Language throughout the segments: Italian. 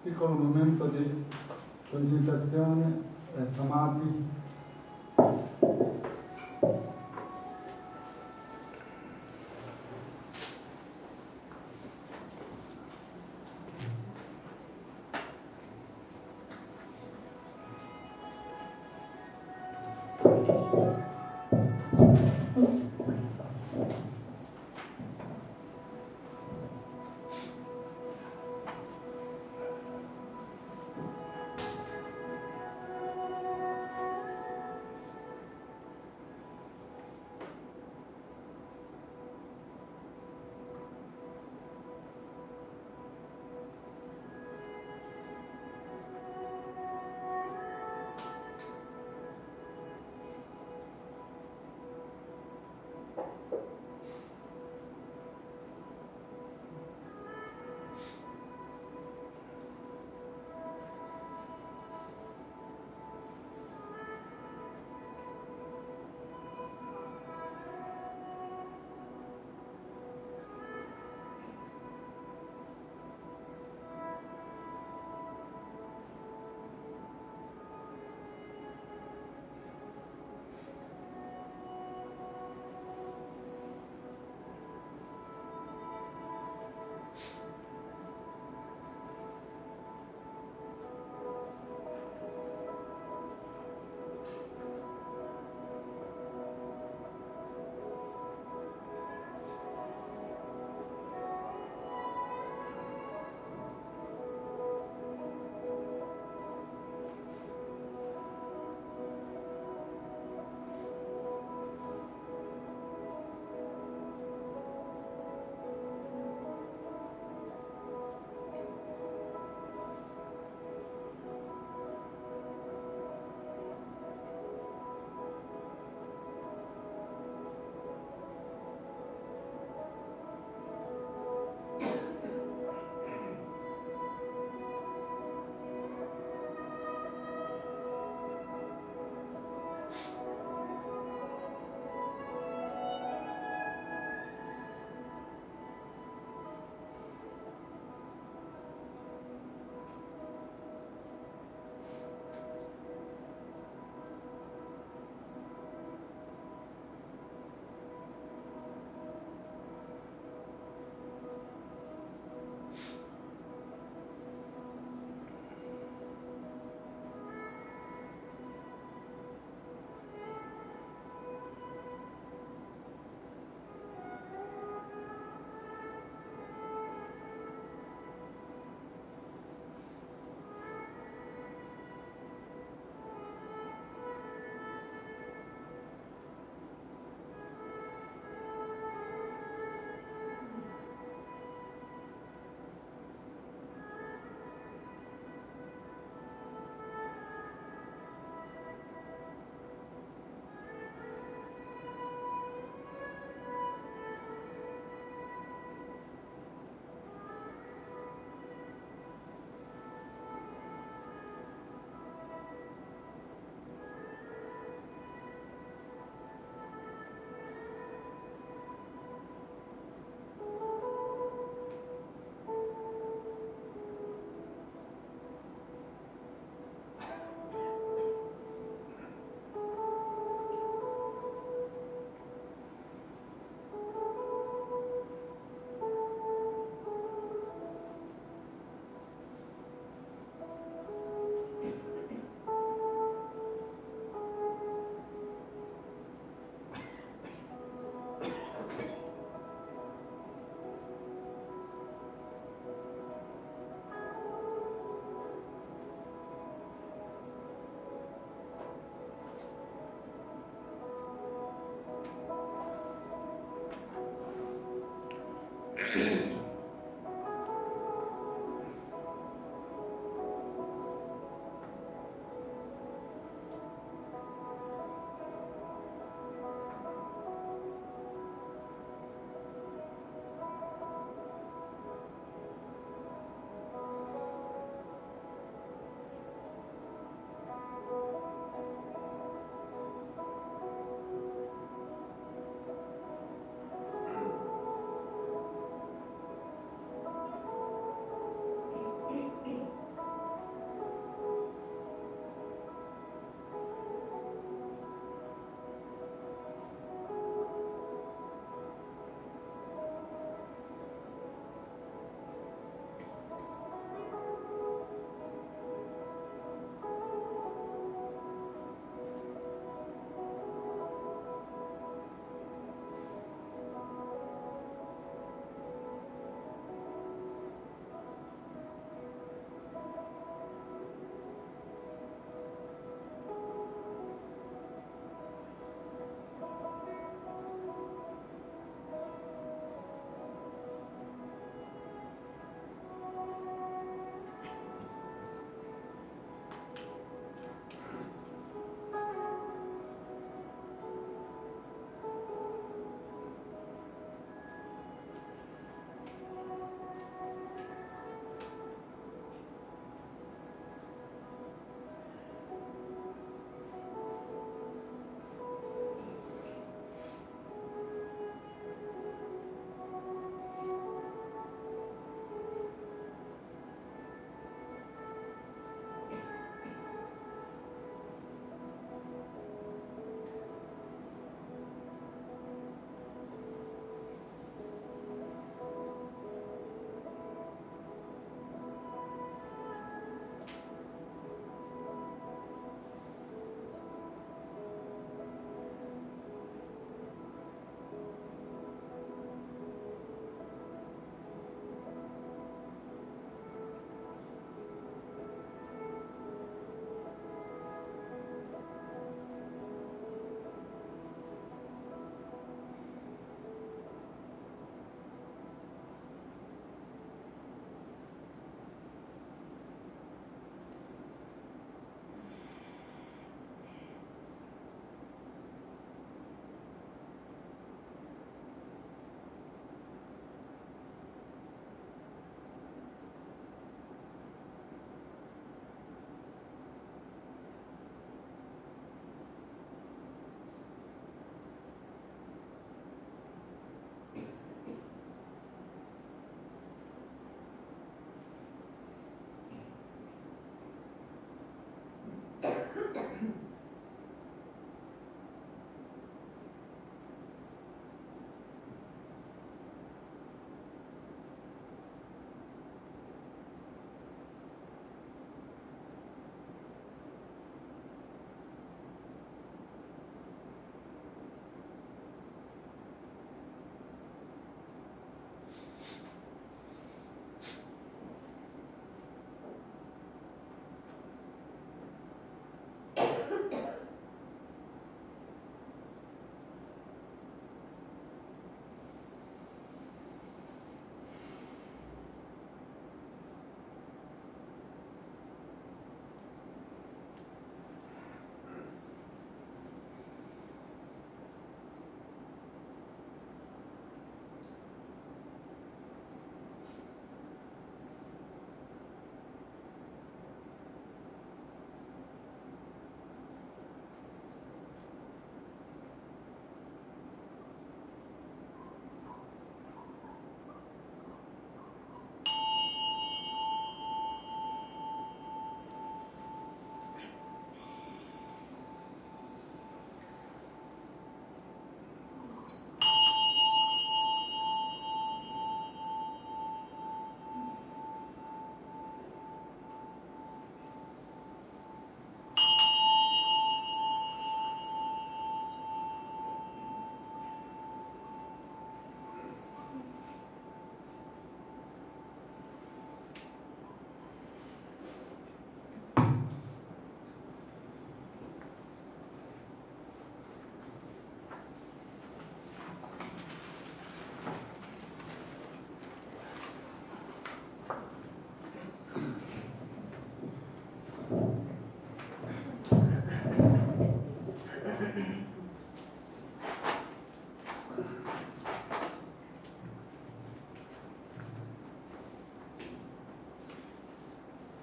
piccolo momento di concentrazione e samadhi.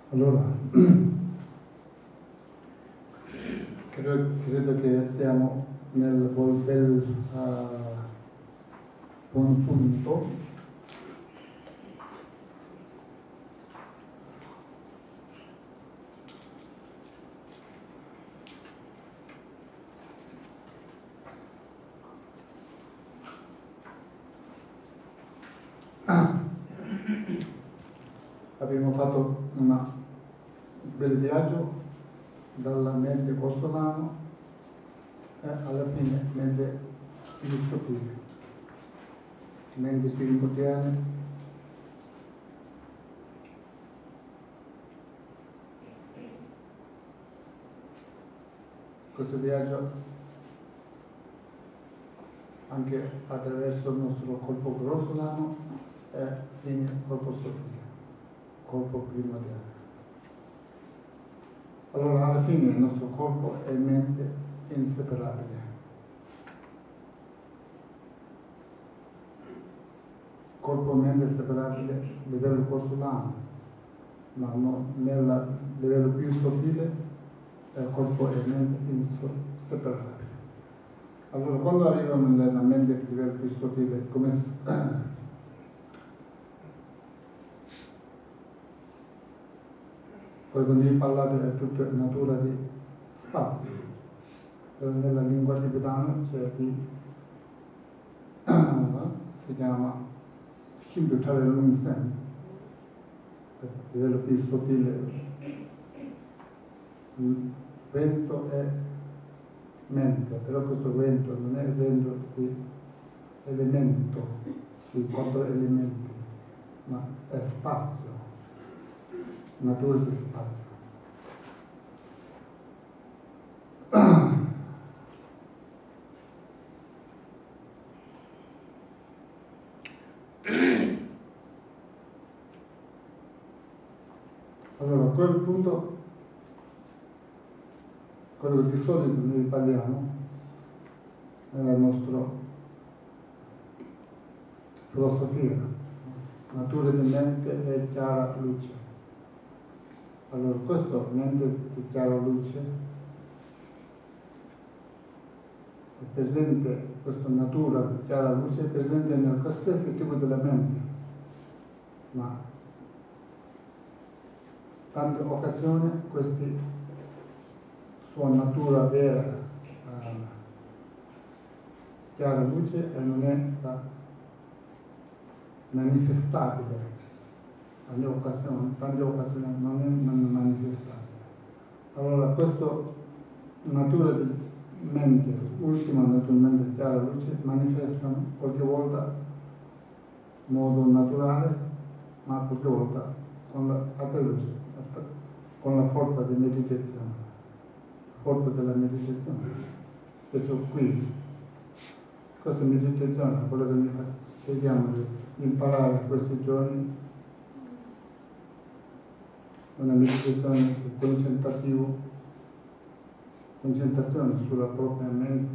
Allora, credo che siamo nel bel buon punto. Abbiamo fatto un bel viaggio dalla mente Orsolano e alla fine mente filosofia, mente primordiale. Questo viaggio anche attraverso il nostro corpo grossolano e fine corpo sottile, corpo primordiale. Allora alla fine il nostro corpo e mente inseparabili. Corpo e mente inseparabile a livello grossolano, ma nel livello più sottile corpo e mente inseparabili. Allora quando arrivano nella mente a livello più sottile, come quello che noi parlato è tutta natura di spazio, però nella lingua tibetana c'è si chiama Shimbutare Lungsen, a livello più sottile, vento e mente, però questo vento non è vento di elemento, di 4 elementi, ma è spazio, natura di spazio. Allora, a quel punto, quello che di solito noi parliamo nella nostra filosofia, natura di mente è chiara luce. Allora, questo mente di chiara luce è presente, questa natura di chiara luce è presente nel qualsiasi tipo della mente, ma tante occasioni questa sua natura vera, chiara luce, e non è manifestabile. Tante occasioni non è manifestabile. Allora questa natura di mente, ultima naturalmente chiara luce, manifestano qualche volta in modo naturale, ma qualche volta con la forza di meditazione, forza della meditazione. Perciò qui, questa meditazione, quello che noi cerchiamo di imparare questi giorni, una meditazione di concentrazione sulla propria mente,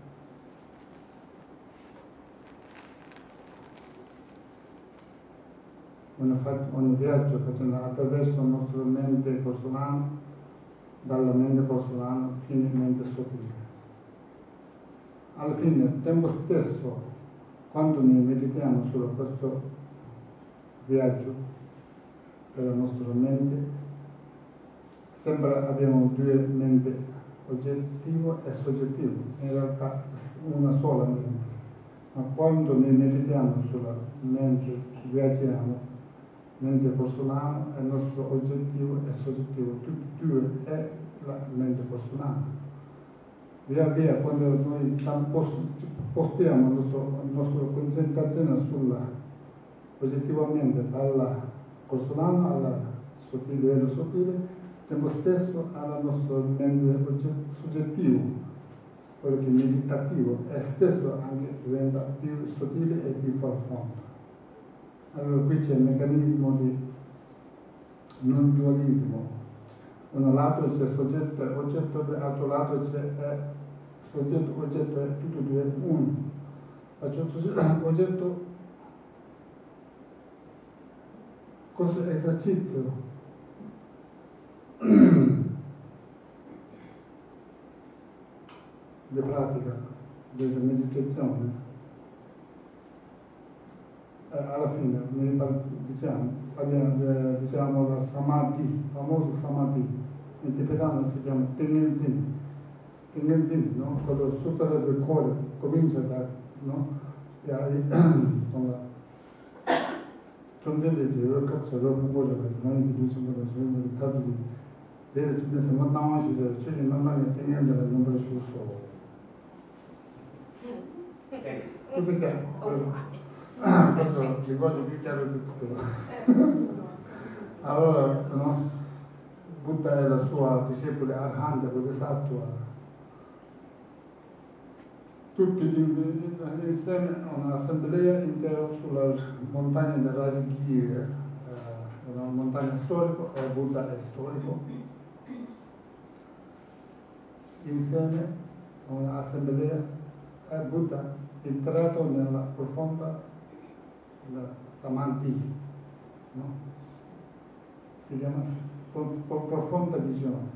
un viaggio facendo attraverso la nostra mente grossolana, dalla mente grossolana fino alla mente sottile. Alla fine, al tempo stesso, quando noi meditiamo su questo viaggio della nostra mente, sembra abbiamo due menti, oggettivo e soggettivo, in realtà una sola mente. Ma quando noi meditiamo sulla mente, viaggiamo, mente grossolana è il nostro oggettivo e soggettivo, tutti e due è la mente grossolana. Via via, quando noi spostiamo la nostra concentrazione sulla, oggettivamente, dalla grossolana alla livello sottile, tempo stesso alla nostra mente soggettivo, quello che è meditativo, e stesso anche diventa più sottile e più profondo. Allora qui c'è il meccanismo di non dualismo. Un lato c'è soggetto e oggetto, dall'altro lato c'è soggetto e oggetto, è tutto e due uno. Oggetto, questo esercizio di pratica della meditazione, alla fine diciamo la samadhi, famoso samadhi, in tibetano si chiama Tengen Zen, no? Quello sutra del cuore, comincia da, no? Insomma, Chomdele di Kapsa Ropa Ngore, Nani di Duce Moda, Soyma Tabi di Dere Chine Sama Nawashi, Chiri Namranga Tengen della Nombra Shuso. Tutto chiaro. Questo linguaggio più chiaro di tutto. Allora, no? Buddha e la sua discepoli Arhanta Bodhisattva, tutti insieme a un'assemblea intera sulla montagna del Rajagiri, una montagna storica, e Buddha è storico, insieme a un'assemblea, e Buddha entrato nella profonda Samadhi, no? Si chiama profonda visione.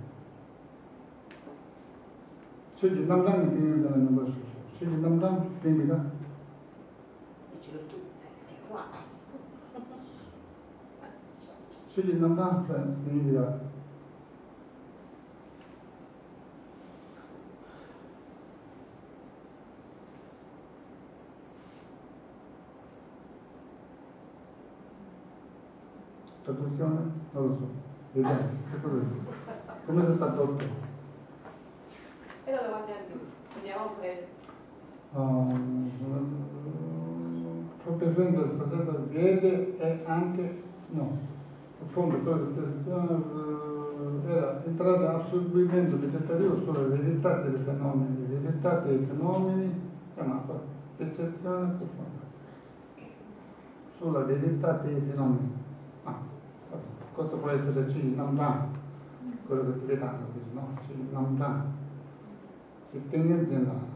C'è il Namrang di nella numero stesso. C'è il Namrang significa? C'è il Namrang significa traduzione? Non lo so. Vediamo. Che cosa è? Come si tradotto? Era davanti a noi. Andiamo a prendere. Proprio prendere il saggio vede e anche no. In fondo era entrata assolutamente meditativo sulla verità dei fenomeni, chiamato percezione profonda. Sulla verità dei fenomeni. Questo può essere Chiri Namdang, quello che tibetano dice, no? Chiri Namdang, che Tengen Zen.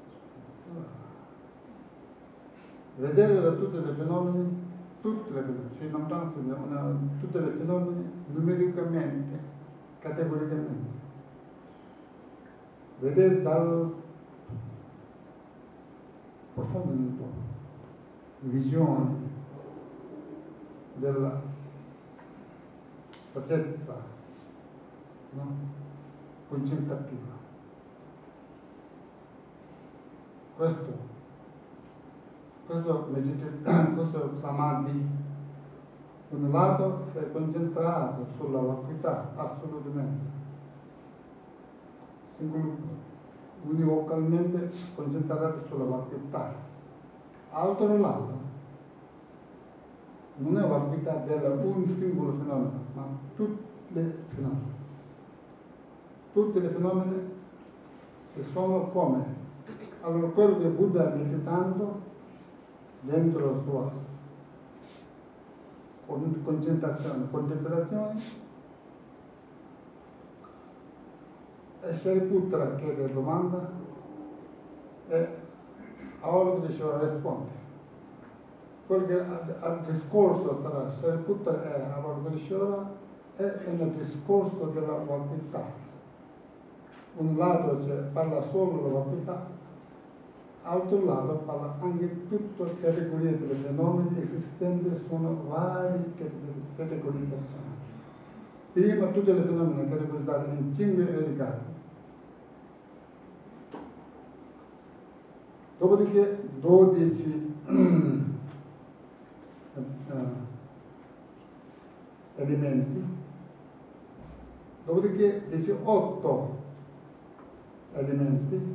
Vedere da tutti i fenomeni, Chiri Namdang tutti i fenomeni numericamente, categoricamente. Vedere dal profondo visione della saggezza, no? Concentrativa. Questo samadhi, un lato si è concentrato sulla vacuità, assolutamente, univocalmente concentrato sulla vacuità. Altro lato, non è vacuità della un singolo fenomeno, ma tutti i fenomeni. Tutti i fenomeni sono come? Allora, quello che Buddha meditando dentro la sua concentrazione, contemplazione, e Shariputra chiede domanda e Avalokiteshvara risponde. Quello che al discorso tra Shariputra e Avalokiteshvara è un discorso della vacuità. Un lato parla solo della vacuità, altro lato parla anche tutte le categorie dei fenomeni esistenti, sono varie categorizzazioni. Prima tutte le fenomeni categorizzate in 5 relicati, dopodiché 12 elementi, dopodiché 18 elementi,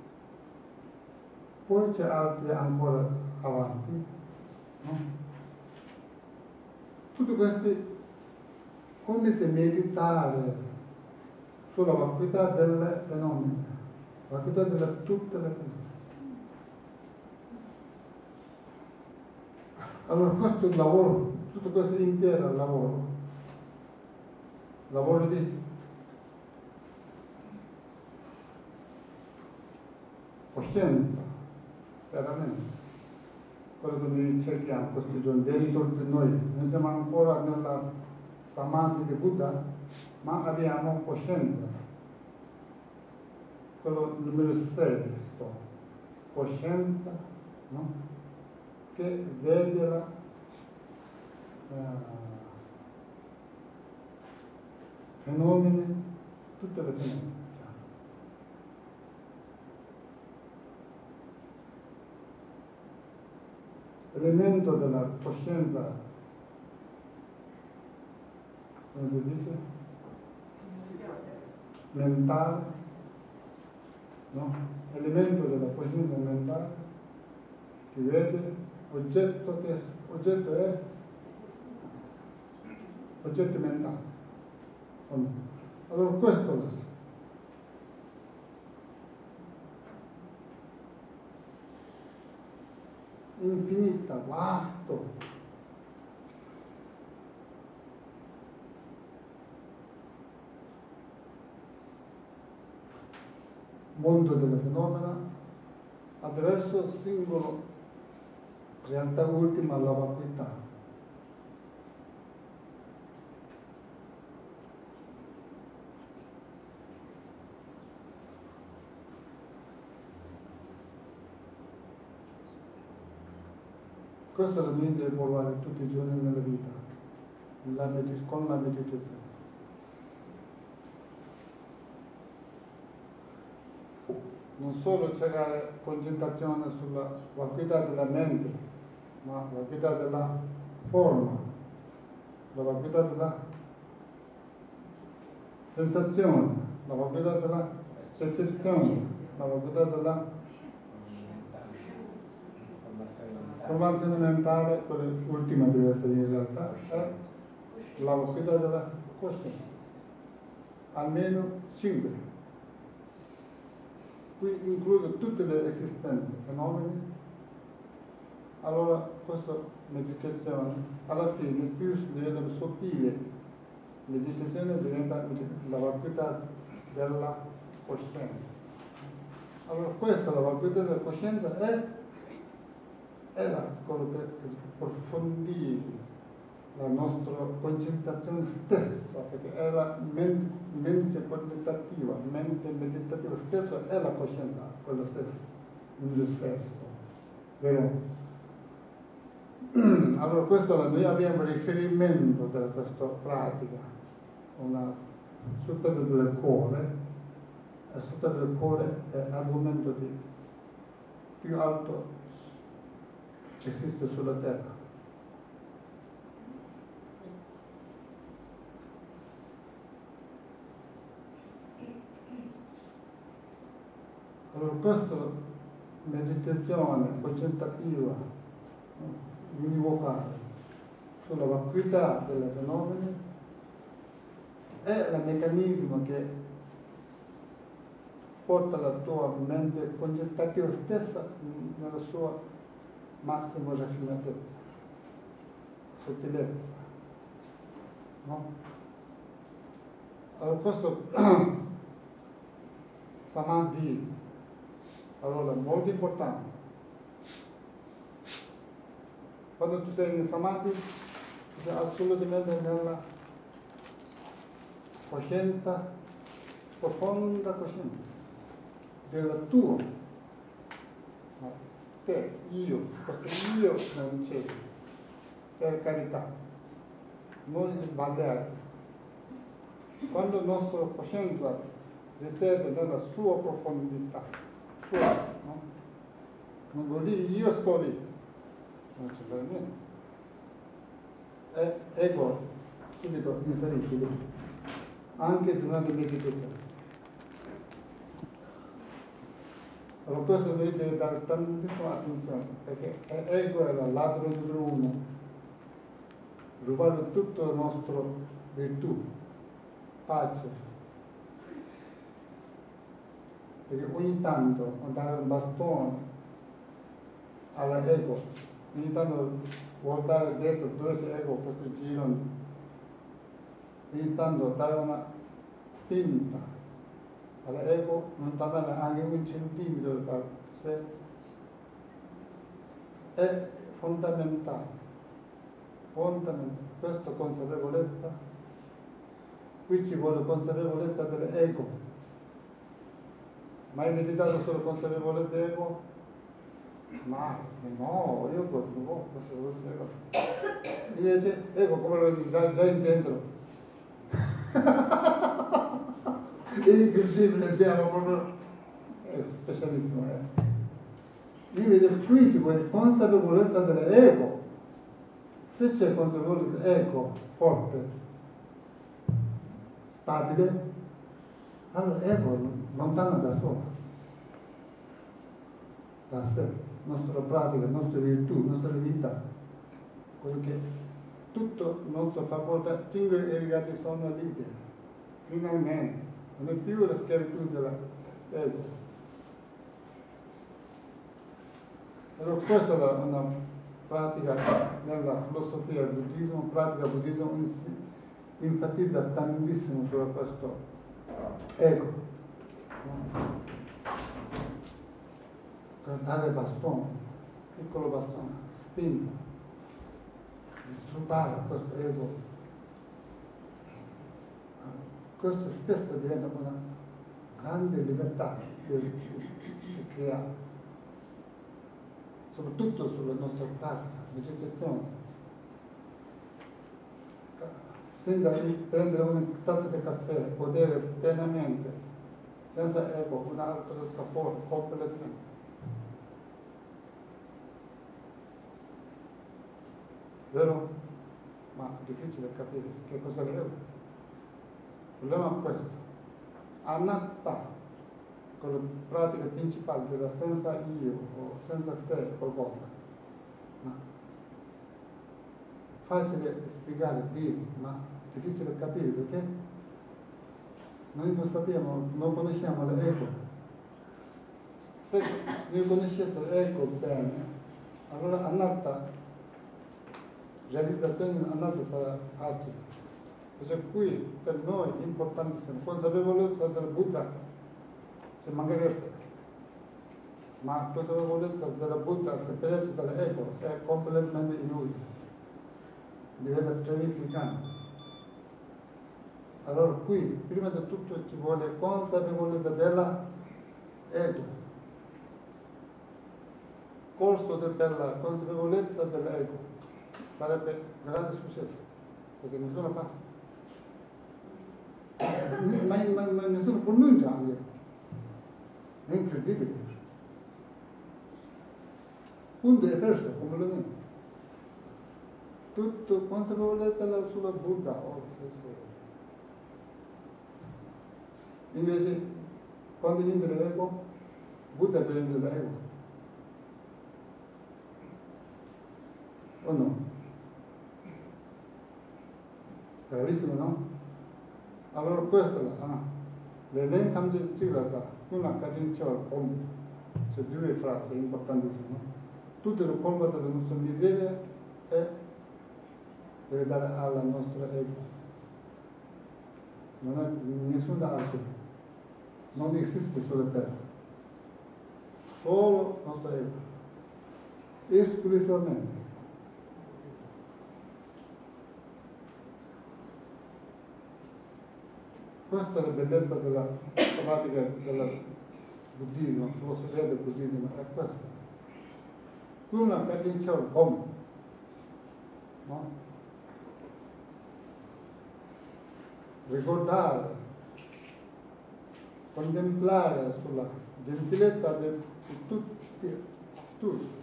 poi c'è altri ancora avanti, no? Tutti questi, come se meditare sulla vacuità delle fenomeni, vacuità delle tutte le fenomeni. Allora questo è il lavoro, tutto questo intero lavoro di coscienza, veramente. Quello che noi cerchiamo questi giorni dentro di noi. Noi siamo ancora nella samadhi di Buddha, ma abbiamo coscienza. quello numero 6, coscienza, no? Che vede la fenomeni, tutte le fenomeni. Elemento della coscienza, come si dice? Mentale, no? Elemento della coscienza mentale che vede oggetto è oggetto mentale. Allora questo è infinita, vasto. Mondo delle fenomena attraverso singolo realtà ultima la vacuità. Questo è l'ambiente da provare tutti i giorni nella vita, con la meditazione. Non solo cercare concentrazione sulla vacuità della mente, ma la vacuità della forma, la vacuità della sensazione, la vacuità della percezione, la vacuità della formazione mentale, quella ultima deve essere in realtà, è la vacuità della coscienza. Almeno 5. Qui include tutte le esistenti fenomeni. Allora questa meditazione alla fine più livello sottile, meditazione diventa la vacuità della coscienza. Allora questa, la vacuità della coscienza è quello per approfondire la nostra concentrazione stessa, perché è la mente contemplativa, mente meditativa stessa è la coscienza, quello stesso, il sesto, vero? Allora questo noi abbiamo riferimento da questa pratica, una sutta del cuore, e sutta del cuore è l'argomento più alto che esiste sulla terra. Allora questa meditazione concentrativa, univocale, sulla vacuità delle fenomeni è il meccanismo che porta la tua mente concentrativa stessa nella sua massima raffinatezza, sottilezza. No? Allora questo samadhi, allora è molto importante. Quando tu sei in samadhi, sei assolutamente nella coscienza, profonda coscienza della tua, te, io, questo io non c'è, per carità, non sbagliare. Quando la nostra coscienza risiede nella sua profondità, sua, no? Non vuol dire io sto lì, non c'è per niente. È ego, subito inserito lì, anche durante la meditazione. Allora questo noi deve dare tantissima attenzione, perché ego è il ladro numero uno, rubare tutto il nostro virtù, pace. Perché ogni tanto dare un bastone all'ego, ogni tanto guardare dentro dove c'è ego, questo girano, ogni tanto dare una spinta all'ego, non dare anche un centimetro da sé, è fondamentale. Questa consapevolezza, qui ci vuole consapevolezza dell'ego, Mai meditato sulla consapevolezza ego? Ma no, io non consapevolezza ego. Invece, ego come lo dico, già in dentro. È incredibile, siamo proprio specialissimo. Invece qui ci vuole consapevolezza dell'ego. Se c'è consapevolezza dell'ego forte, stabile, allora l'ego lontano da solo, da sé, nostra pratica, nostra virtù, nostra vita, quello che tutto il nostro facoltà, 5 legati sono liberi, finalmente, non è più la schiavitù dell'ego. Allora questa è una pratica nella filosofia del buddismo, pratica buddismo enfatizza tantissimo su questo ego, no? Per dare bastone, piccolo bastone, spinta, disturbare questo ego. Questo stesso diventa una grande libertà di creare. Soprattutto sulla nostra pratica, meditazione. Senza prendere una tazza di caffè, godere pienamente, senza ego, un altro sapore, completamente. Vero? Ma è difficile capire che cosa è l'ego. Il problema è questo. Anatta, con la pratica principale della senza io o senza sé qualcosa. Ma facile spiegare, dire, ma difficile capire perché noi non sappiamo, non conosciamo l'ego. Se noi conoscesse l'ego bene, allora anatta, realizzazione di anatta sarà facile. Perché qui per noi è importantissimo, consapevolezza del Buddha, ci mancherebbe. Ma consapevolezza della Buddha, se preso dall'ego, è completamente inutile. Diventa terrificante. Allora qui, prima di tutto, ci vuole consapevolezza della ego. Corso della consapevolezza dell'ego sarebbe un grande successo, perché nessuno fa. Ma nessuno pronuncia anche. È incredibile. Punto è perso, come lo dico. Tutto consapevolezza sulla Buddha. Oh, invece, quando entra l'ego, Buddha prende l'ego. O no? Bravissimo, no? Allora questa è la le tamji ciglata, una cadenziola om, c'è due frasi importantissime, no? Tutte le colpe della nostra miseria è deve dare alla nostra ego. Non è nessun altro, non esiste sulla terra, solo il nostro ego, esclusivamente. Questa è la bellezza della pratica del buddismo, filosofia del buddismo, è questa. Una cadenziola om, no? Ricordare, contemplare sulla gentilezza di tutti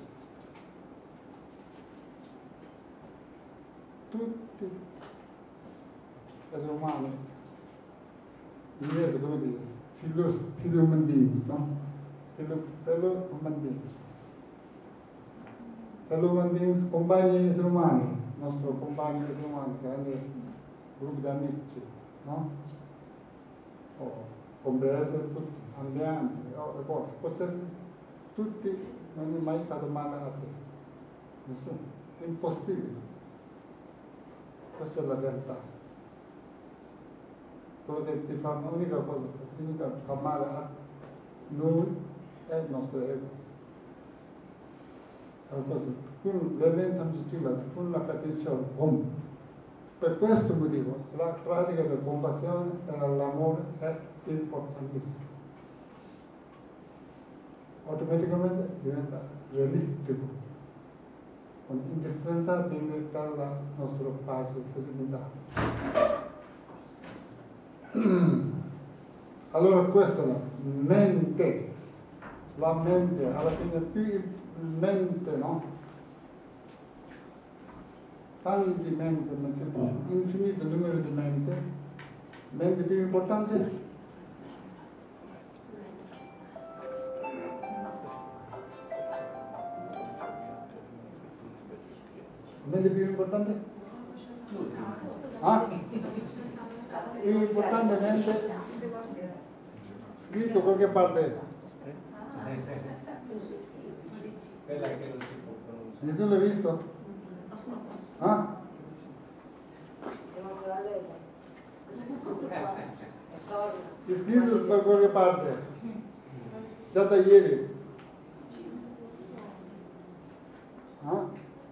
esseri umani, in inglese come dire, fellow human beings, no? Fellow human beings, compagni esseri umani, il nostro compagno esseri umani, grande gruppo di amici, no? Comprese tutti, ambienti, le cose, forse tutti non è mai fatto male a te, nessuno, è impossibile, questa è la realtà. Quello che ti fa, l'unica cosa che fa male a noi è il nostro ego. Con la catenzione, per questo motivo la pratica della compassione e dell'amore è importantissima. automaticamente diventa realistico, indispensabile per la nostra pace e serenità. Allora questa è la mente, alla fine più mente, no? Tanti mente, infinito numero di mente più importante? Mente più importante? Ah? Più importante mente? Scritto qualche parte? Quella che non si può pronunciare. Nessuno l'ha visto? Ah? Siamo ancora a leggere. È scritto per qualche parte? Già da ieri? Ah?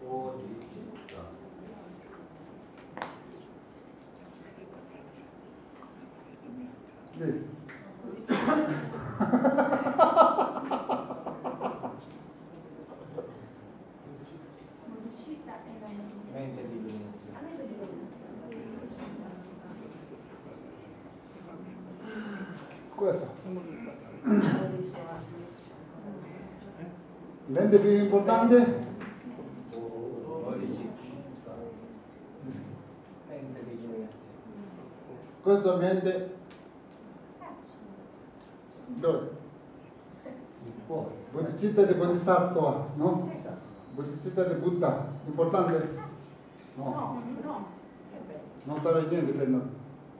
Sì. Mente di illuminazione. Questo. Mente più importante? Mente di illuminazione. Questo mente dove? Bodhicitta di Bodhisattva, no? Bodhicitta di Buddha, importante? No. Non serve niente per noi.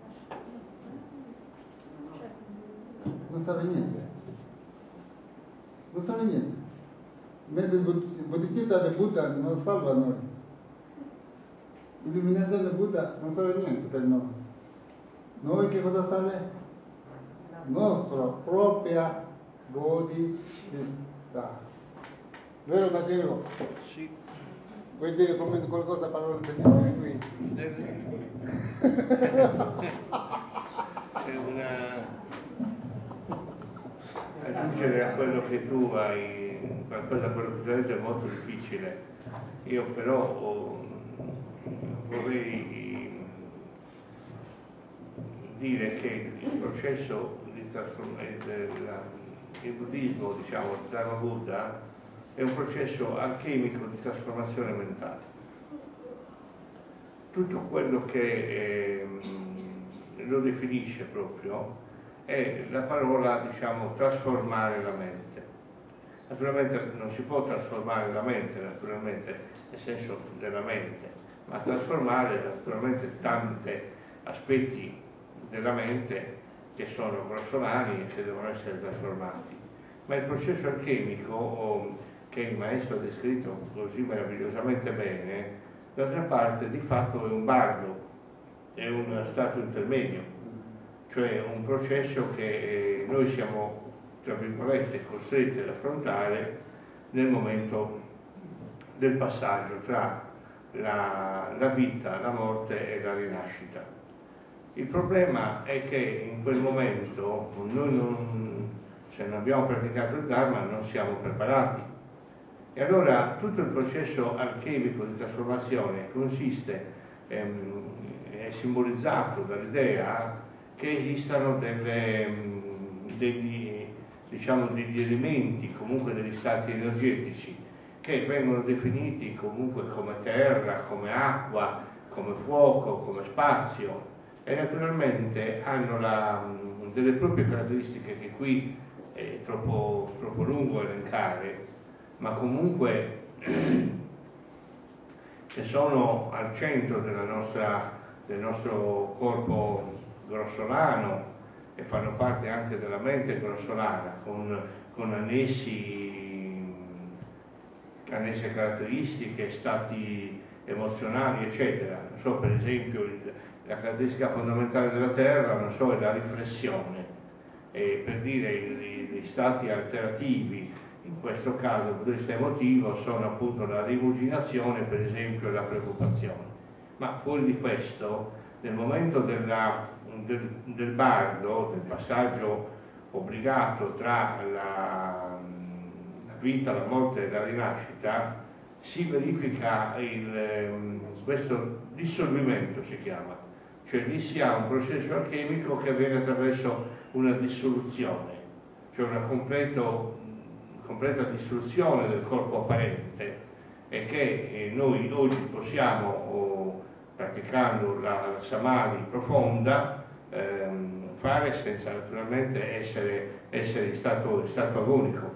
Non serve niente. Non serve niente. Mentre Bodhicitta di Buddha non salva noi. L'illuminazione di Buddha non serve niente per noi. Noi che cosa serve? Nostra propria bodhicitta. Vero Masiro? Sì. Vuoi dire qualcosa, parole bellissime qui? È aggiungere a quello che tu hai, qualcosa a quello che tu hai detto è molto difficile. Io però vorrei dire che il processo di trasformazione, il buddismo, diciamo, il Dharma Buddha, è un processo alchemico di trasformazione mentale. Tutto quello che lo definisce proprio è la parola, diciamo, trasformare la mente. Naturalmente non si può trasformare la mente, naturalmente, nel senso della mente, ma trasformare naturalmente tanti aspetti della mente che sono grossolani e che devono essere trasformati. Ma il processo alchemico, che il maestro ha descritto così meravigliosamente bene, d'altra parte di fatto è un bardo, è un stato intermedio, cioè un processo che noi siamo, tra virgolette, costretti ad affrontare nel momento del passaggio tra la vita, la morte e la rinascita. Il problema è che in quel momento noi se non abbiamo praticato il Dharma non siamo preparati. E allora tutto il processo alchemico di trasformazione consiste, è simbolizzato dall'idea che esistano degli elementi, comunque degli stati energetici, che vengono definiti comunque come terra, come acqua, come fuoco, come spazio, e naturalmente hanno delle proprie caratteristiche che qui è troppo lungo elencare, ma comunque che sono al centro del nostro corpo grossolano e fanno parte anche della mente grossolana, con annesse caratteristiche, stati emozionali, eccetera. Non so, per esempio, la caratteristica fondamentale della Terra, non so, è la riflessione, e per dire gli stati alternativi, in questo caso dal punto di vista emotivo, sono appunto la rimuginazione, per esempio, e la preoccupazione. Ma fuori di questo, nel momento del bardo, del passaggio obbligato tra vita, la morte e la rinascita, si verifica questo dissolvimento, si chiama, cioè lì si ha un processo alchemico che avviene attraverso una dissoluzione, cioè una completa distruzione del corpo apparente, e che noi oggi possiamo, praticando la samadhi profonda, fare senza naturalmente essere in stato agonico.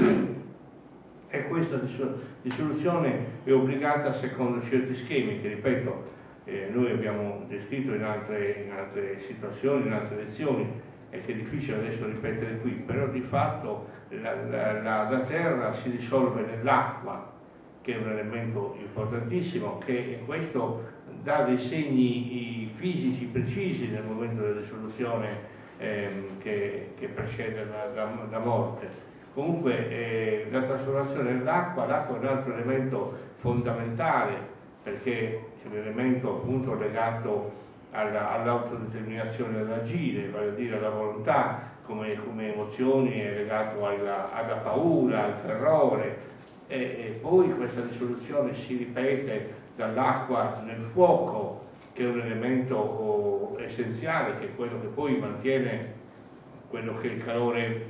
E questa dissoluzione è obbligata secondo certi schemi che, ripeto, noi abbiamo descritto in altre situazioni, in altre lezioni, e che è difficile adesso ripetere qui, però di fatto la terra si dissolve nell'acqua, che è un elemento importantissimo, che questo dà dei segni fisici precisi nel momento della dissoluzione che precede la morte. Comunque la trasformazione nell'acqua, l'acqua è un altro elemento fondamentale, perché è un elemento appunto legato all'autodeterminazione dell'agire, vale a dire alla volontà, come emozioni è legato alla paura, al terrore, e poi questa dissoluzione si ripete dall'acqua nel fuoco, che è un elemento essenziale, che è quello che poi mantiene quello che è il calore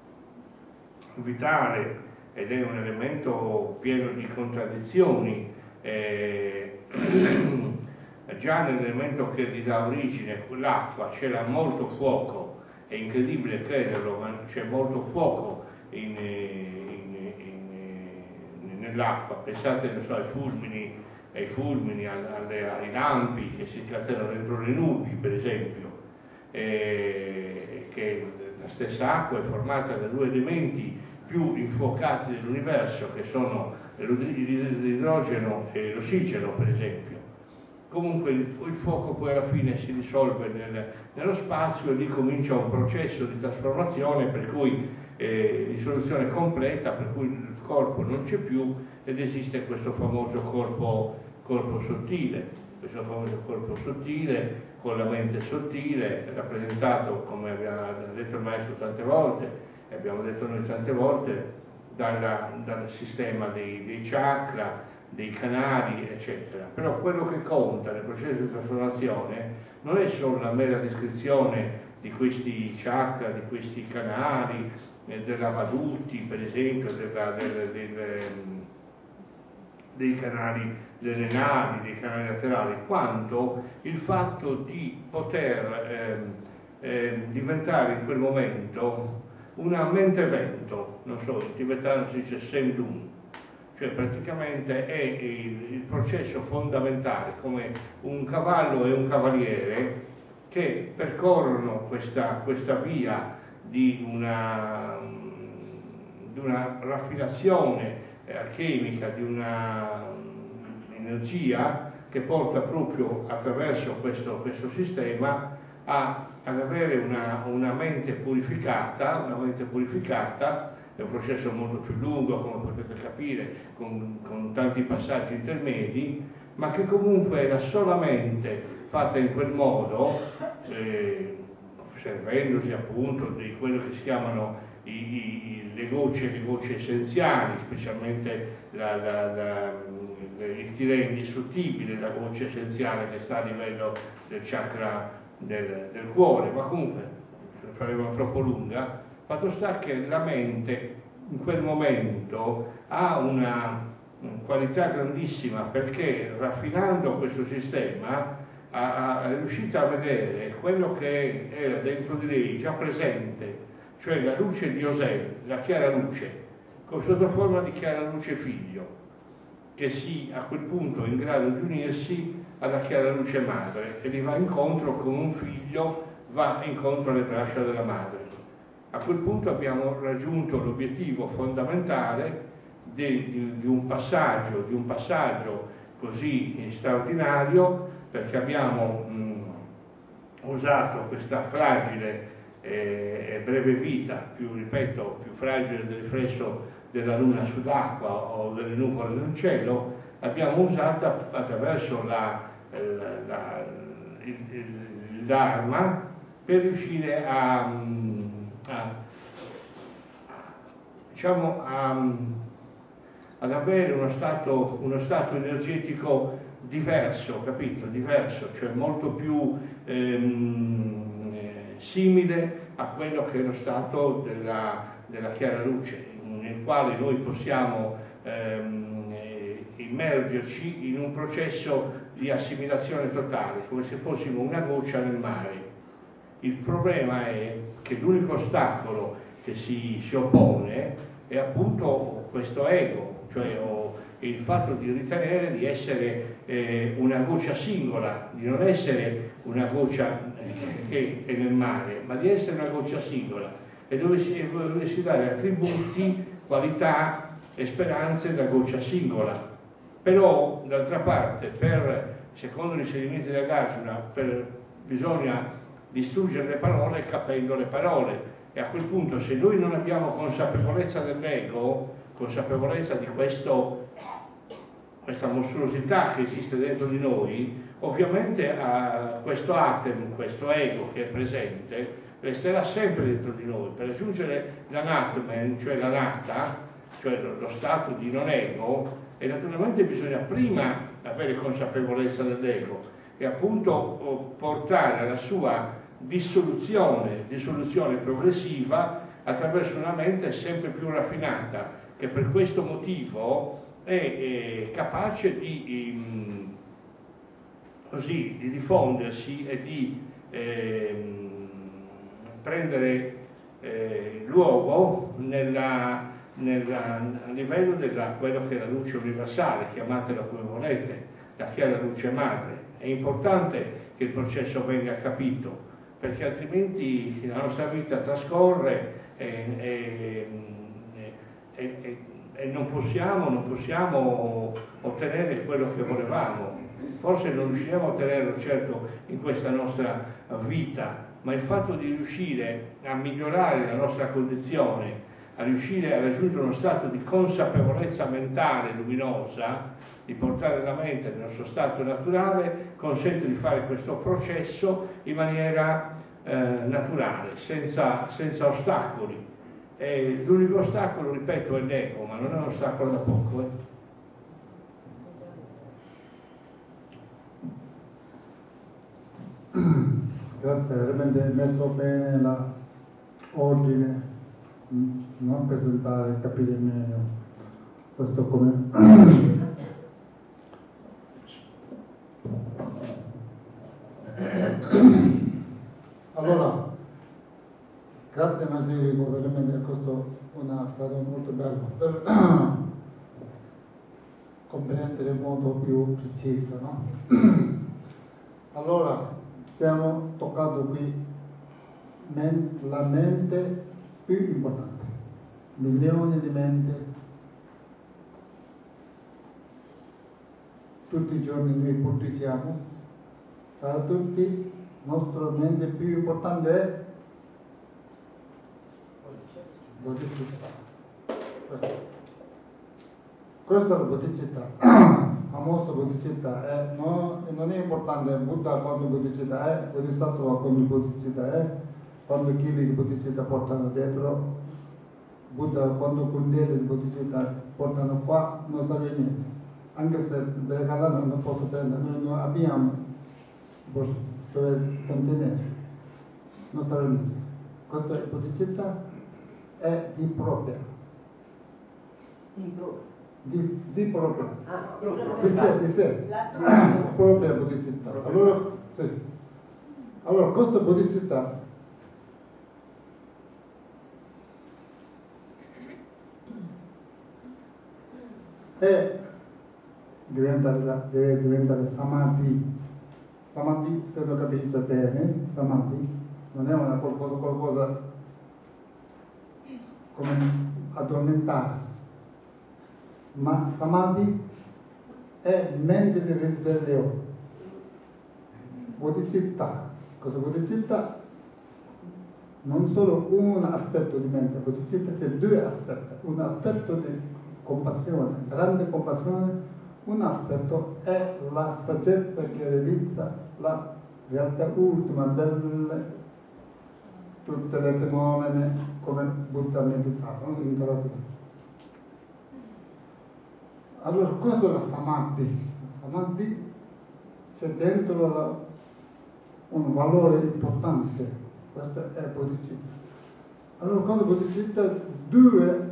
vitale, ed è un elemento pieno di contraddizioni. Già nell'elemento che gli dà origine, l'acqua, c'era molto fuoco, è incredibile crederlo, ma c'è molto fuoco nell'acqua. Pensate, non so, ai fulmini, ai lampi che si scatenano dentro le nubi, per esempio, che la stessa acqua è formata da due elementi più infuocati dell'universo, che sono l'idrogeno e l'ossigeno, per esempio. Comunque il fuoco poi alla fine si dissolve nello spazio, e lì comincia un processo di trasformazione, per cui dissoluzione completa, per cui il corpo non c'è più ed esiste questo famoso corpo sottile, con la mente sottile, rappresentato, come abbiamo detto il maestro tante volte, e abbiamo detto noi tante volte, dal sistema dei chakra, dei canali, eccetera. Però quello che conta nel processo di trasformazione non è solo la mera descrizione di questi chakra, di questi canali, dell'avadutti, per esempio, dei canali delle navi, dei canali laterali, quanto il fatto di poter diventare in quel momento una mente vento, non so, in tibetano si dice Semdum, cioè praticamente è il processo fondamentale, come un cavallo e un cavaliere che percorrono questa via di una raffinazione alchemica, di una energia che porta proprio attraverso questo sistema ad avere una mente purificata, è un processo molto più lungo, come potete capire, con tanti passaggi intermedi, ma che comunque era solamente fatta in quel modo, servendosi appunto di quello che si chiamano le gocce essenziali, specialmente il tirè indistruttibile, la goccia essenziale che sta a livello del chakra del cuore, ma comunque faremo troppo lunga. Fatto sta che la mente in quel momento ha una qualità grandissima, perché raffinando questo sistema è riuscita a vedere quello che era dentro di lei già presente, cioè la luce di Osè, la chiara luce, sotto forma di chiara luce figlio, che a quel punto è in grado di unirsi alla chiara luce madre, e gli va incontro come un figlio va incontro alle braccia della madre. A quel punto abbiamo raggiunto l'obiettivo fondamentale di un passaggio così straordinario, perché abbiamo usato questa fragile e breve vita, ripeto, più fragile del riflesso della luna sull'acqua o delle nuvole nel cielo, l'abbiamo usata attraverso il Dharma, per riuscire a diciamo, ad avere uno stato energetico diverso, capito? Diverso, cioè molto più simile a quello che è lo stato della chiara luce, nel quale noi possiamo immergerci in un processo di assimilazione totale, come se fossimo una goccia nel mare. Il problema è che l'unico ostacolo che si oppone è appunto questo ego, cioè il fatto di ritenere di essere una goccia singola, di non essere una goccia che è nel mare, ma di essere una goccia singola e doversi dare attributi, qualità e speranze da goccia singola. Però d'altra parte, secondo gli insegnamenti dell'Agarjuna, bisogna distruggere le parole capendo le parole, e a quel punto, se noi non abbiamo consapevolezza dell'ego, consapevolezza di questa mostruosità che esiste dentro di noi, ovviamente questo atem, questo ego che è presente, resterà sempre dentro di noi. Per raggiungere l'anatmen, cioè l'anatta, cioè lo stato di non ego, e naturalmente bisogna prima avere consapevolezza dell'ego e appunto portare alla sua dissoluzione progressiva attraverso una mente sempre più raffinata, che per questo motivo è capace di diffondersi e di prendere luogo a livello della quello che è la luce universale, chiamatela come volete, la chiara luce madre. È importante che il processo venga capito, perché altrimenti la nostra vita trascorre e non possiamo ottenere quello che volevamo. Forse non riusciremo a ottenerlo certo in questa nostra vita, ma il fatto di riuscire a migliorare la nostra condizione, a riuscire a raggiungere uno stato di consapevolezza mentale luminosa, di portare la mente nel suo stato naturale, consente di fare questo processo in maniera naturale, senza ostacoli. E l'unico ostacolo, ripeto, è l'ego, ma non è un ostacolo da poco. Grazie, veramente hai messo bene l'ordine, non presentare, capire meglio questo come. Allora, grazie Masilico, veramente questo è stato molto bello per comprendere in modo più preciso, no? Allora, stiamo toccando qui la mente più importante, milioni di menti, tutti i giorni noi pubbliciamo, per tutti la nostra mente più importante è bodhicitta. Questo è la bodhicitta, famoso bodhicitta, non è importante Buddha quando bodhicitta è, Bodhisattva quando bodhicitta è, quando chili di bodhicitta portano dietro, Buddha quando cundeli di bodhicitta portano qua, non serve niente. Anche se regalano non posso prendere, noi non abbiamo dove contenere, non serve niente. Questo è bodhicitta, è di propria. Di propria. Di sé. Propria bodhicitta. Allora, sì. Allora, questo bodhicitta deve diventare samadhi. Samadhi, se lo capite bene, samadhi non è qualcosa come addormentarsi, ma samadhi è mente di risveglio. Bodhicitta, cosa bodhicitta? Non solo un aspetto di mente, bodhicitta c'è due aspetti, un aspetto di compassione, grande compassione, un aspetto è la saggezza che realizza la realtà ultima tutte le fenomene come Buddha meditava, no? In terapia. Allora, cosa è la Samadhi? La Samadhi c'è dentro un valore importante, questo è Bodhicitta. Allora, cosa Bodhicitta? Due,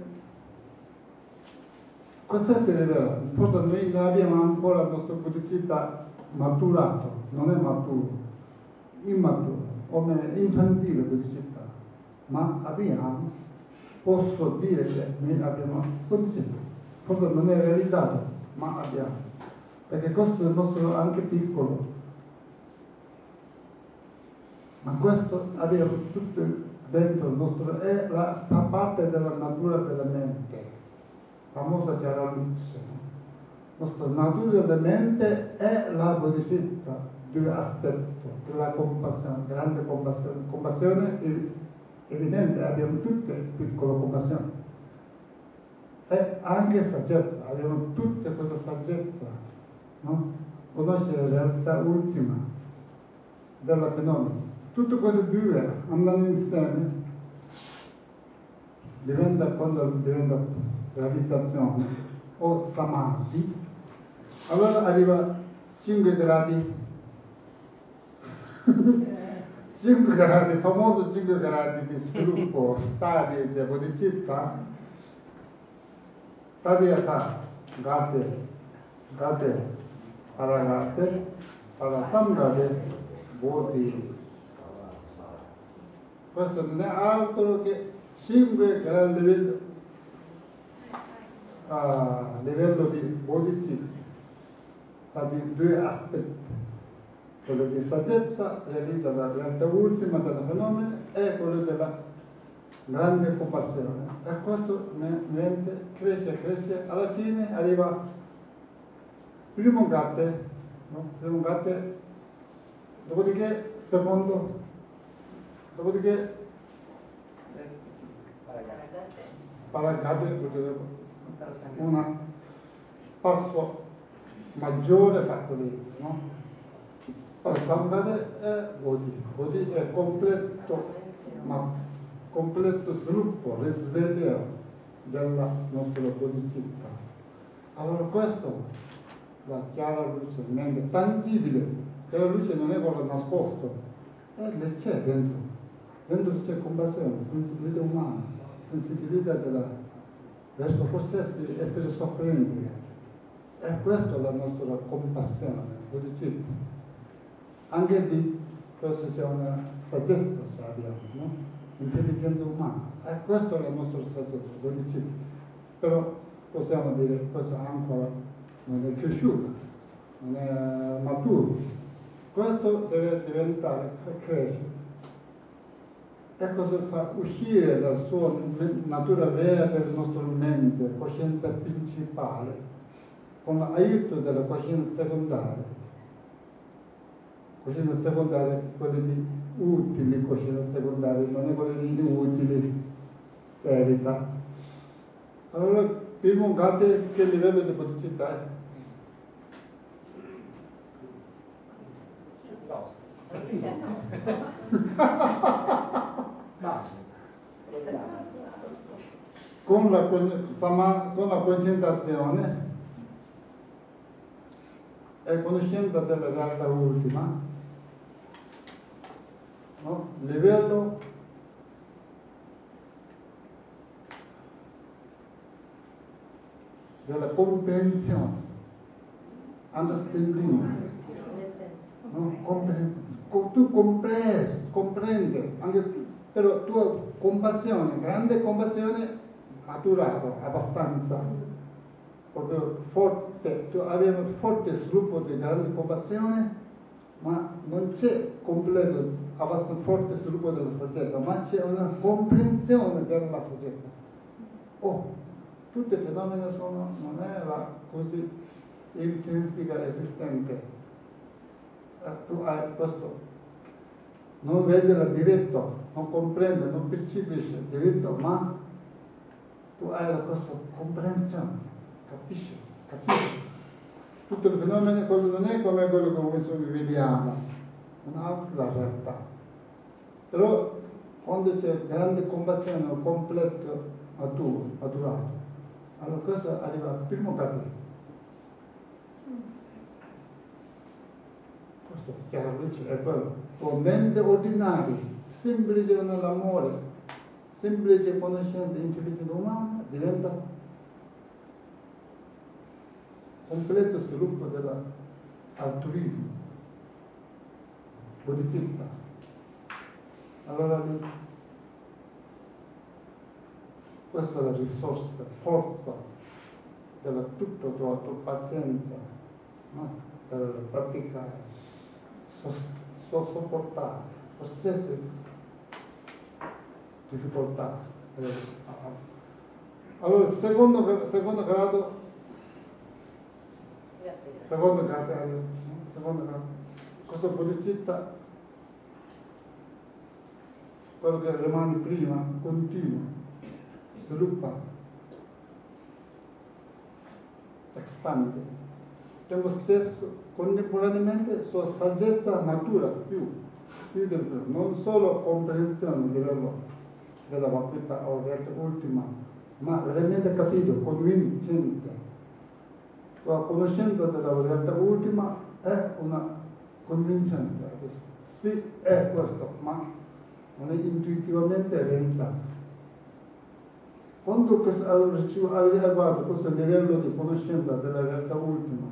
cosa si rivela? Forse noi non abbiamo ancora il nostro Bodhicitta maturato, non è maturo, immaturo, come infantile Bodhicitta, ma abbiamo, posso dire che noi abbiamo Bodhicitta. Forse non è realizzato, ma abbiamo. Perché questo è il nostro anche piccolo. Ma questo abbiamo tutto dentro il nostro, è fa parte della natura della mente, famosa chiara luce. La nostra natura della mente è la Bodhicitta, due aspetti, della compassione, grande compassione. Compassione evidente, abbiamo tutte piccole compassioni. E anche saggezza, abbiamo tutta questa saggezza, no? Conoscere la realtà ultima del fenomeno. Tutte queste due andando insieme quando diventa realizzazione o samadhi, allora arriva 5 gradi, 5 gradi, famoso 5 gradi di sviluppo, stadi di bodhicitta. Tadiyata, gate, paragate, parasamgate, bodhi. Questo non è altro che 5 grandi livello di bodhicitta, di due aspetti. Quello di saggezza realizza la realtà ultima del fenomeno e quello della grande compassione. E questo mente cresce, alla fine arriva primo gatte, no? Primo gatte, dopodiché secondo, dopodiché paragate, un passo maggiore fatto lì, no? Parasamgate è bodhi. Bodhi è completo sviluppo, risveglio della nostra bodhicitta. Allora questo, la chiara luce, mente tangibile, che la luce non è quello nascosto, c'è dentro. Dentro c'è compassione, sensibilità umana, sensibilità verso forse essere soffrenti. E questa è la nostra compassione, bodhicitta. Anche di questo c'è una saggezza che abbiamo, no? Intelligenza umana. E questa è la nostra saggezza, bodhicitta. Però possiamo dire che questo ancora non è cresciuto, non è maturo. Questo deve diventare, crescere. E cosa fa? Uscire dalla sua natura vera del nostro mente, coscienza principale, con l'aiuto della coscienza secondaria. Coscienza secondaria, quelle di utili coscienza secondaria, non è quelle di inutili, verità. Allora, primo gate, che livello di bodhicitta è? Con la concentrazione e conoscenza della realtà ultima, no? Livello della comprensione, understanding, no? Comprensione. Tu comprendi, anche tu, però tua compassione, grande compassione, maturato abbastanza, proprio forte, tu avevi forte sviluppo di grande compassione, ma non c'è completo, abbastanza forte sviluppo della saggezza, ma c'è una comprensione della saggezza. Tutti i fenomeni non è così intrinseca esistente. Tu hai questo, non vedi il diritto, non comprende, non percepisce il diritto, ma tu hai questa comprensione, capisci? Tutto il fenomeno quello non è come quello che noi vediamo, un'altra realtà. Però quando c'è grande compassione o completo maturato, allora questo arriva al primo capitolo. Questo chiaro luce è quello. Con mente ordinaria, semplice nell'amore, semplice conoscenza, intelligenza umana, diventa completo sviluppo dell'altruismo, bodhicitta. Allora lì, questa è la risorsa, forza della tutta tua pazienza, no? Per praticare, sopportare qualsiasi difficoltà. Allora, secondo grado, questo bodhicitta, quello che rimane prima, continua, sviluppa, espande. Tempo stesso, contemporaneamente, sua saggezza matura più del primo. Non solo comprensione a livello della vacuità o realtà ultima, ma veramente capito, convincente. La conoscenza della realtà ultima è una convincente adesso. Sì, è questo, ma non è intuitivamente realizzato. Quando hai arrivato a questo livello di conoscenza della realtà ultima,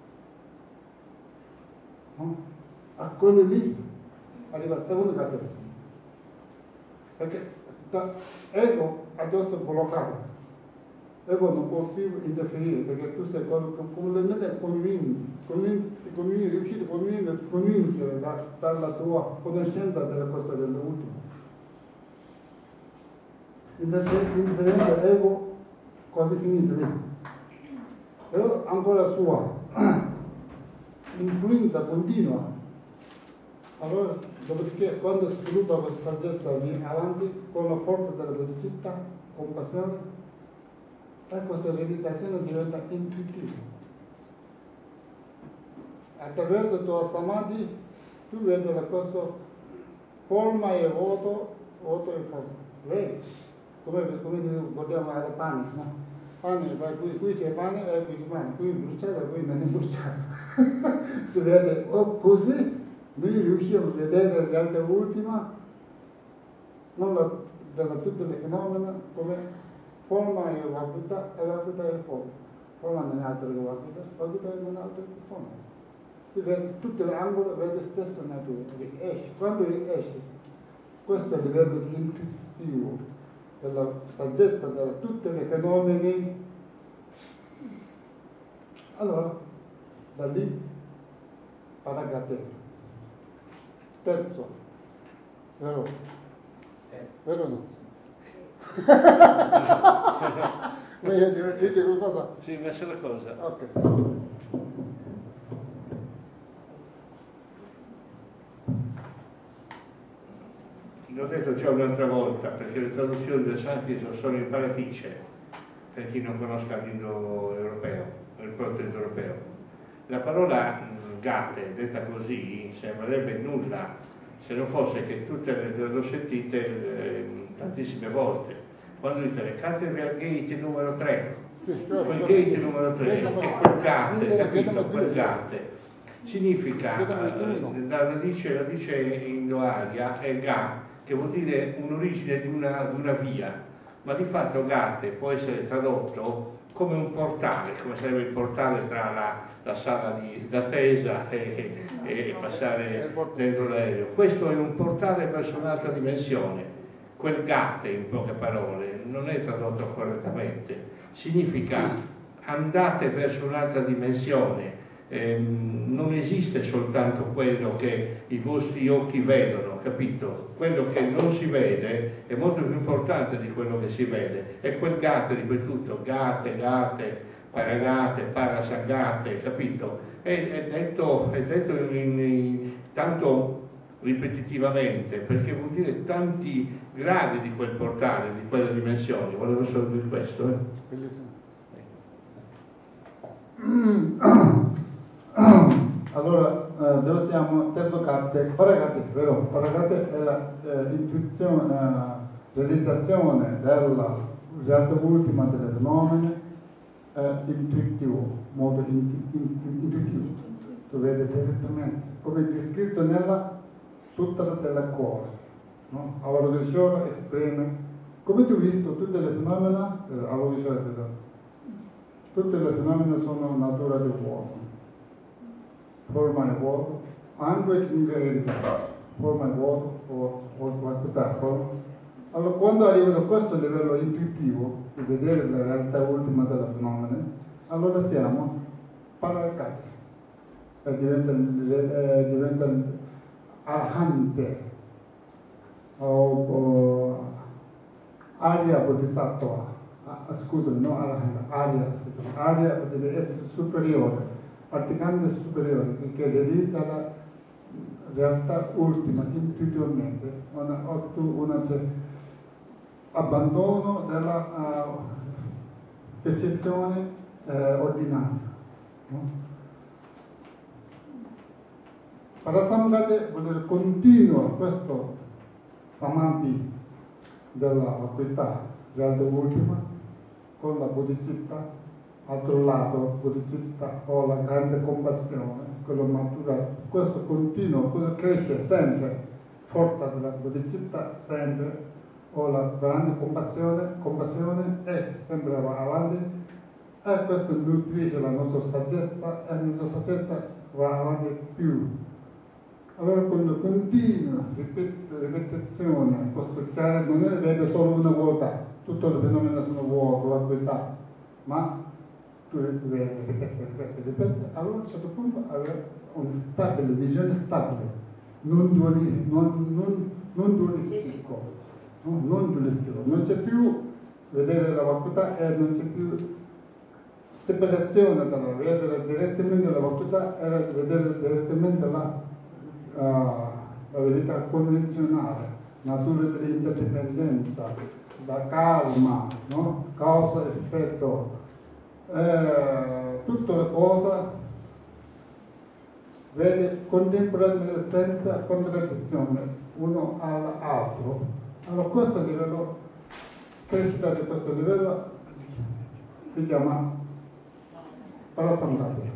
no? A quello lì arriva il secondo capitolo. Perché ego adesso è bloccato. Ego non può più interferire perché tu sei completamente riuscito a convincere dalla tua conoscenza della cosa dell'ultimo. Interferenza ego quasi finita lì. Però ancora sua influenza continua. Allora, dopodiché, quando sviluppa questa saggezza avanti con la forza della bodhicitta, compassione, e questa realizzazione diventa intuitiva. Attraverso il tuo samadhi, tu vedi la cosa forma e vuoto e forma. Vedi? Come guardiamo alla pane, no? Pane, qui c'è pane e qui c'è pane, qui è bruciato e qui non è bruciato. Si vede, così noi riusciamo a vedere la realtà ultima, non della tutte le fenomeni, come forma e vacuità è forma. Forma non è altro che vacuità non è altro che forma. Si vede tutte le angole, vede stessa natura, esce. Quando esce, questo è il livello di intuitivo, della saggezza, di tutti i fenomeni. Allora, da lì, Paragate. Terzo, vero? Vero o no? Dice qualcosa? Sì, messa la cosa. Ok. L'ho detto già un'altra volta, perché le traduzioni del Sanskrit sono imparaticce, per chi non conosca l'indo europeo, il proto europeo. La parola gate, detta così, sembrerebbe nulla, se non fosse che tutte l'ho sentite tantissime volte. Quando dite le Cathedral Gate numero 3, quel gate numero 3, quel gate, capito? Quel gate. Significa, la radice indo-aria è ga, che vuol dire un'origine di una via, ma di fatto gate può essere tradotto come un portale, come sarebbe il portale tra la sala d'attesa e passare dentro l'aereo. Questo è un portale verso un'altra dimensione. Quel gate, in poche parole, non è tradotto correttamente, significa andate verso un'altra dimensione. Non esiste soltanto quello che i vostri occhi vedono, capito? Quello che non si vede è molto più importante di quello che si vede. È quel gate, ripetuto, gate, paragate, parasangate, capito? È detto tanto ripetitivamente, perché vuol dire tanti gradi di quel portale, di quelle dimensioni. Volevo solo dire questo. Bellissimo. Allora, dove siamo? Terzo catte, paragate, vero? Paragate è la intuizione, realizzazione della realtà ultima delle fenomeni, intuitivo, modo intuitivo, tu vedi direttamente, come è descritto nella Sutra della cuore, no? Avalokiteshvara esprime, come tu hai visto, tutte le fenomena, tutte le fenomene sono natura di vuoto, forma è vuoto, anche forma è vuoto o facoltà, forma. Allora, quando arrivo a questo livello intuitivo di vedere la realtà ultima della fenomena, allora siamo paracati, diventa arhante o Arya Bodhisattva, scusami, no Arhanta, Arya deve essere superiore, praticante superiore, che realizza la realtà ultima intuitivamente, abbandono della percezione ordinaria. No? Parasamgate vuol dire continua questo samadhi della vacuità, realtà ultima, con la bodhicitta, altro lato, bodhicitta o la grande compassione, quello maturato, questo continuo, questo cresce sempre, forza della bodhicitta sempre, o la grande compassione e sempre va avanti, e questo nutrisce la nostra saggezza e la nostra saggezza va avanti più. Allora quando continua ripetizione, questo chiaro non è vede solo una volta, tutte le fenomeni sono vuote, vacuità, ma tu vedi, ripeti, allora a un certo punto avere una stabile, visione stabile, non dualistico, no? Non dualistico, non c'è più vedere la vacuità e non c'è più separazione dalla vedere direttamente la vacuità e vedere direttamente la verità convenzionale, natura dell'interdipendenza, la karma, no? Causa e effetto, tutte le cose vede contemporaneamente senza contraddizione uno all'altro. Allora questo livello, crescita di questo livello si chiama Parasamgati.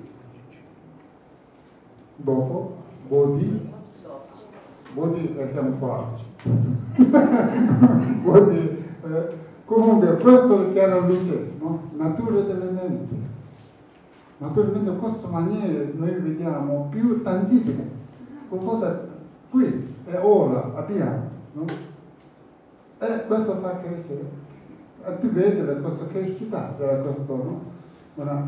Dopo Bodhi, siamo qua. Bodhi, comunque questo è chiara luce, no? Natura delle menti. Naturalmente questa maniera noi vediamo più tangibile, qualcosa qui e ora abbiamo, no? E questo fa crescere. E tu vedi questa crescita, questo, no?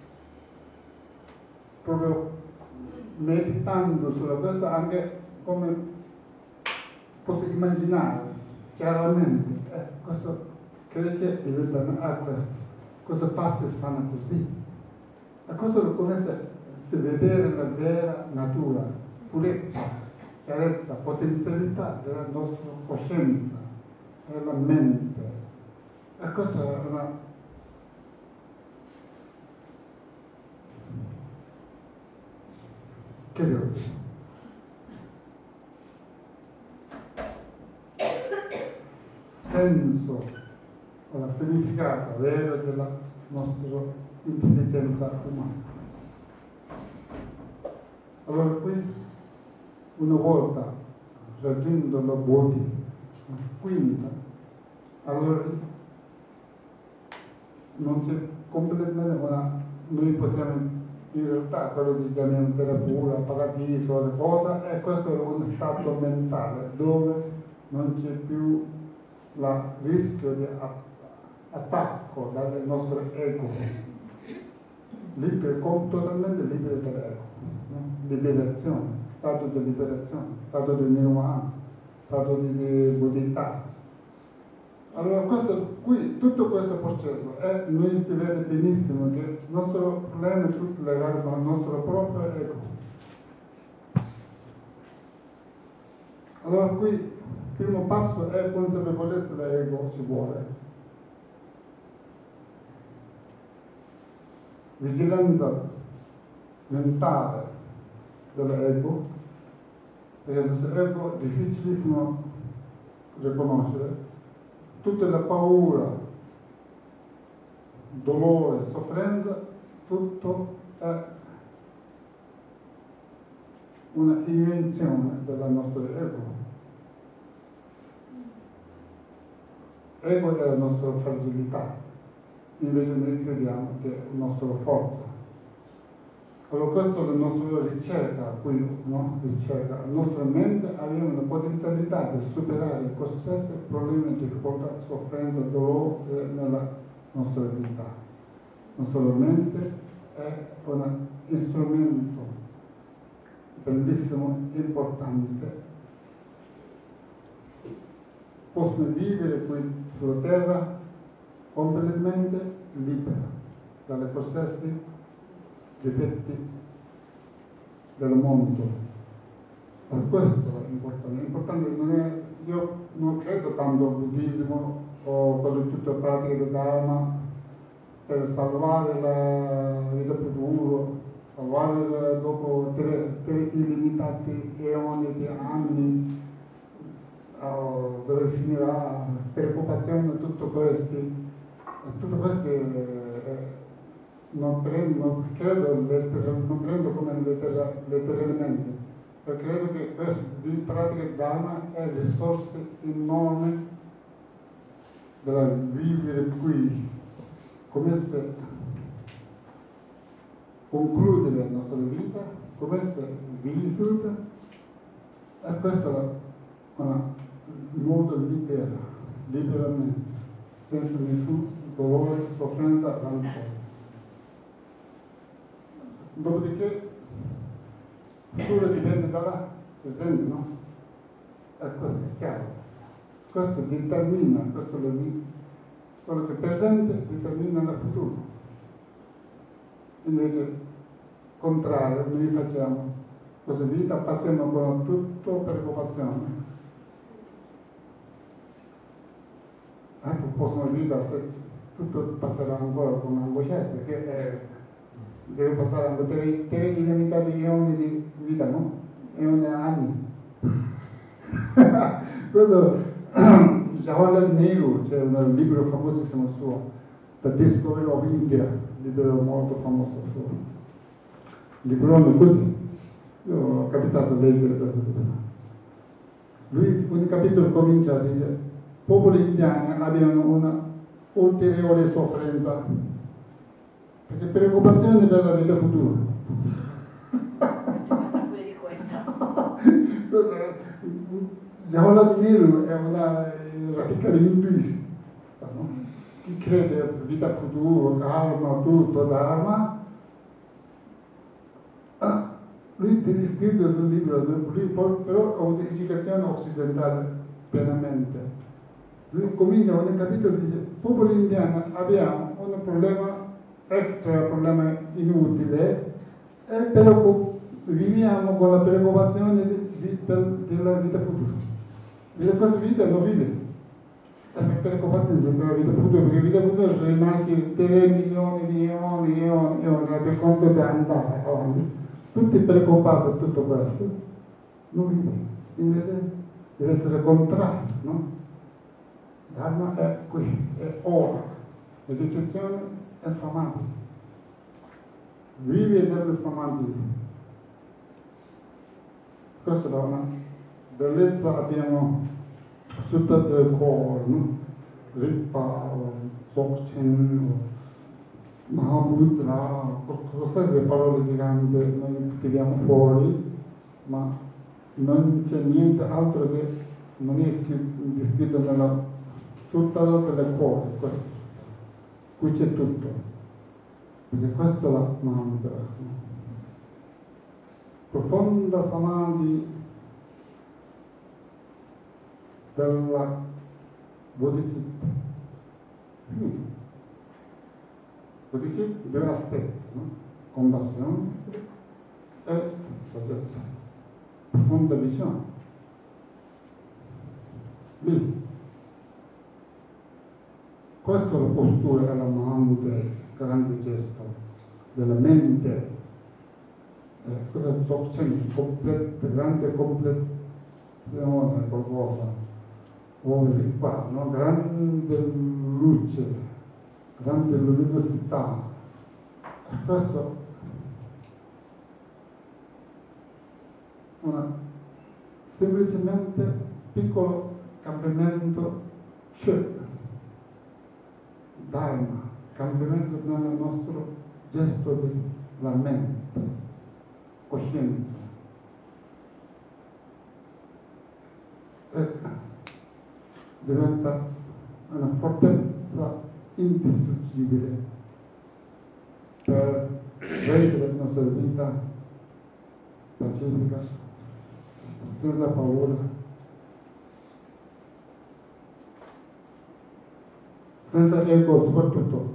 Proprio meditando sulla questo anche come posso immaginare chiaramente, questo cresce diventa questo passi fanno così. E questo lo comincia a vedere la vera natura, purezza, chiarezza, potenzialità della nostra coscienza, della mente. E questa è una che devo dire? Senso o la significato vero della nostra intelligenza umana. Allora qui, una volta raggiunto la Bodhi, quinta, allora non c'è completamente noi possiamo in realtà quello che chiamiamo terapia, paradiso, le cose, e questo è uno stato mentale dove non c'è più il rischio di attacco dal nostro ego, totalmente libero dall'ego, no? Liberazione, stato di liberazione, stato di nirvana, stato di buddhità. Allora tutto questo processo noi si vede benissimo che il nostro problema è tutto legato al nostro proprio ego. Allora qui il primo passo è consapevolezza dell'ego, ci vuole. Vigilanza mentale, dell'ego, perché il nostro ego è difficilissimo riconoscere, tutta la paura, dolore, sofferenza, tutto è una invenzione della nostra ego. Ego è la nostra fragilità, invece noi crediamo che è la nostra forza. Allora questa è la nostra ricerca qui, no? Ricerca. La nostra mente abbiamo la potenzialità di superare qualsiasi problema, difficoltà, sofferenza, dolore nella nostra vita. La nostra mente è un strumento bellissimo, importante. Possono vivere qui sulla terra completamente libera dalle qualsiasi difetti del mondo. Per questo è importante. L'importante non è, io non credo tanto al buddismo o quelle tutte pratiche del Dharma per salvare la vita futura, salvare dopo tre illimitati eoni di anni, dove finirà preoccupazione, tutto questi non credo come letteralmente, perché credo che questa pratica Dharma è risorsa enorme della vivere qui, come se concludere la nostra vita, come se vissuta, e questo è un modo liberamente, senza nessun dolore, sofferenza, rancore. Dopodiché il futuro dipende dalla presente, no? E questo è chiaro. Questo determina, quello che è presente determina il futuro. Invece, contrario, noi facciamo questa vita, passiamo con tutta preoccupazione. Ecco, prossima vita, se tutto passerà ancora con angoscia, perché deve passare anche tre illimitati eoni di vita, no? Eoni anni. Questo Jawaharlal Nehru, c'è un libro famosissimo suo, The Discovery of India, un libro molto famoso suo. Librone così. Io ho capitato a leggere questo libro. Lui, un capitolo comincia a dire, popoli indiani abbiano una ulteriore sofferenza, perché preoccupazione per la vita futura. Cosa pure di questo? Jawaharlal Nehru è una radicale induista, no? Chi crede in vita futura, karma, tutto, dharma. Lui descrive sul libro, lui però ha un'educazione occidentale pienamente. Lui comincia un capitolo e dice, popolo indiano abbiamo un problema extra, problema inutile, e però viviamo con la preoccupazione della vita futura. E questa vita non vive. È preoccupati sulla vita futura, perché la vita futura rinasce 3 milioni di eoni, per conto di andare avanti. Tutti preoccupati per tutto questo, non vive. Invece deve essere contrario, no? Dharma è qui, è ora. Meditazione è samadhi. Vive nel samadhi. Questa è una bellezza, abbiamo sutta del cuore, no? Ripa, Dzogchen, Mahamudra, qualsiasi parole giganti noi tiriamo fuori, ma non c'è niente altro che non è descritto nella suttara del cuore, questo. Qui c'è tutto, perché questo è la Mahamudra. No? Profonda samadhi della bodhicitta. Finito. Bodhicitta, due aspetti, no? Compassione e saggezza, profonda visione. Lì. Questa è la postura e la Mahamudra, il grande gesto della mente. cosa sto facendo? Grande complezione, qualcosa, o qua, no? Grande luce, grande luminosità. Questo un semplicemente piccolo cambiamento, scelta, dharma, cambiamento nel nostro gesto della mente, coscienza. E diventa una fortezza indistruttibile per rendere la nostra vita pacifica, senza paura, senza ego soprattutto.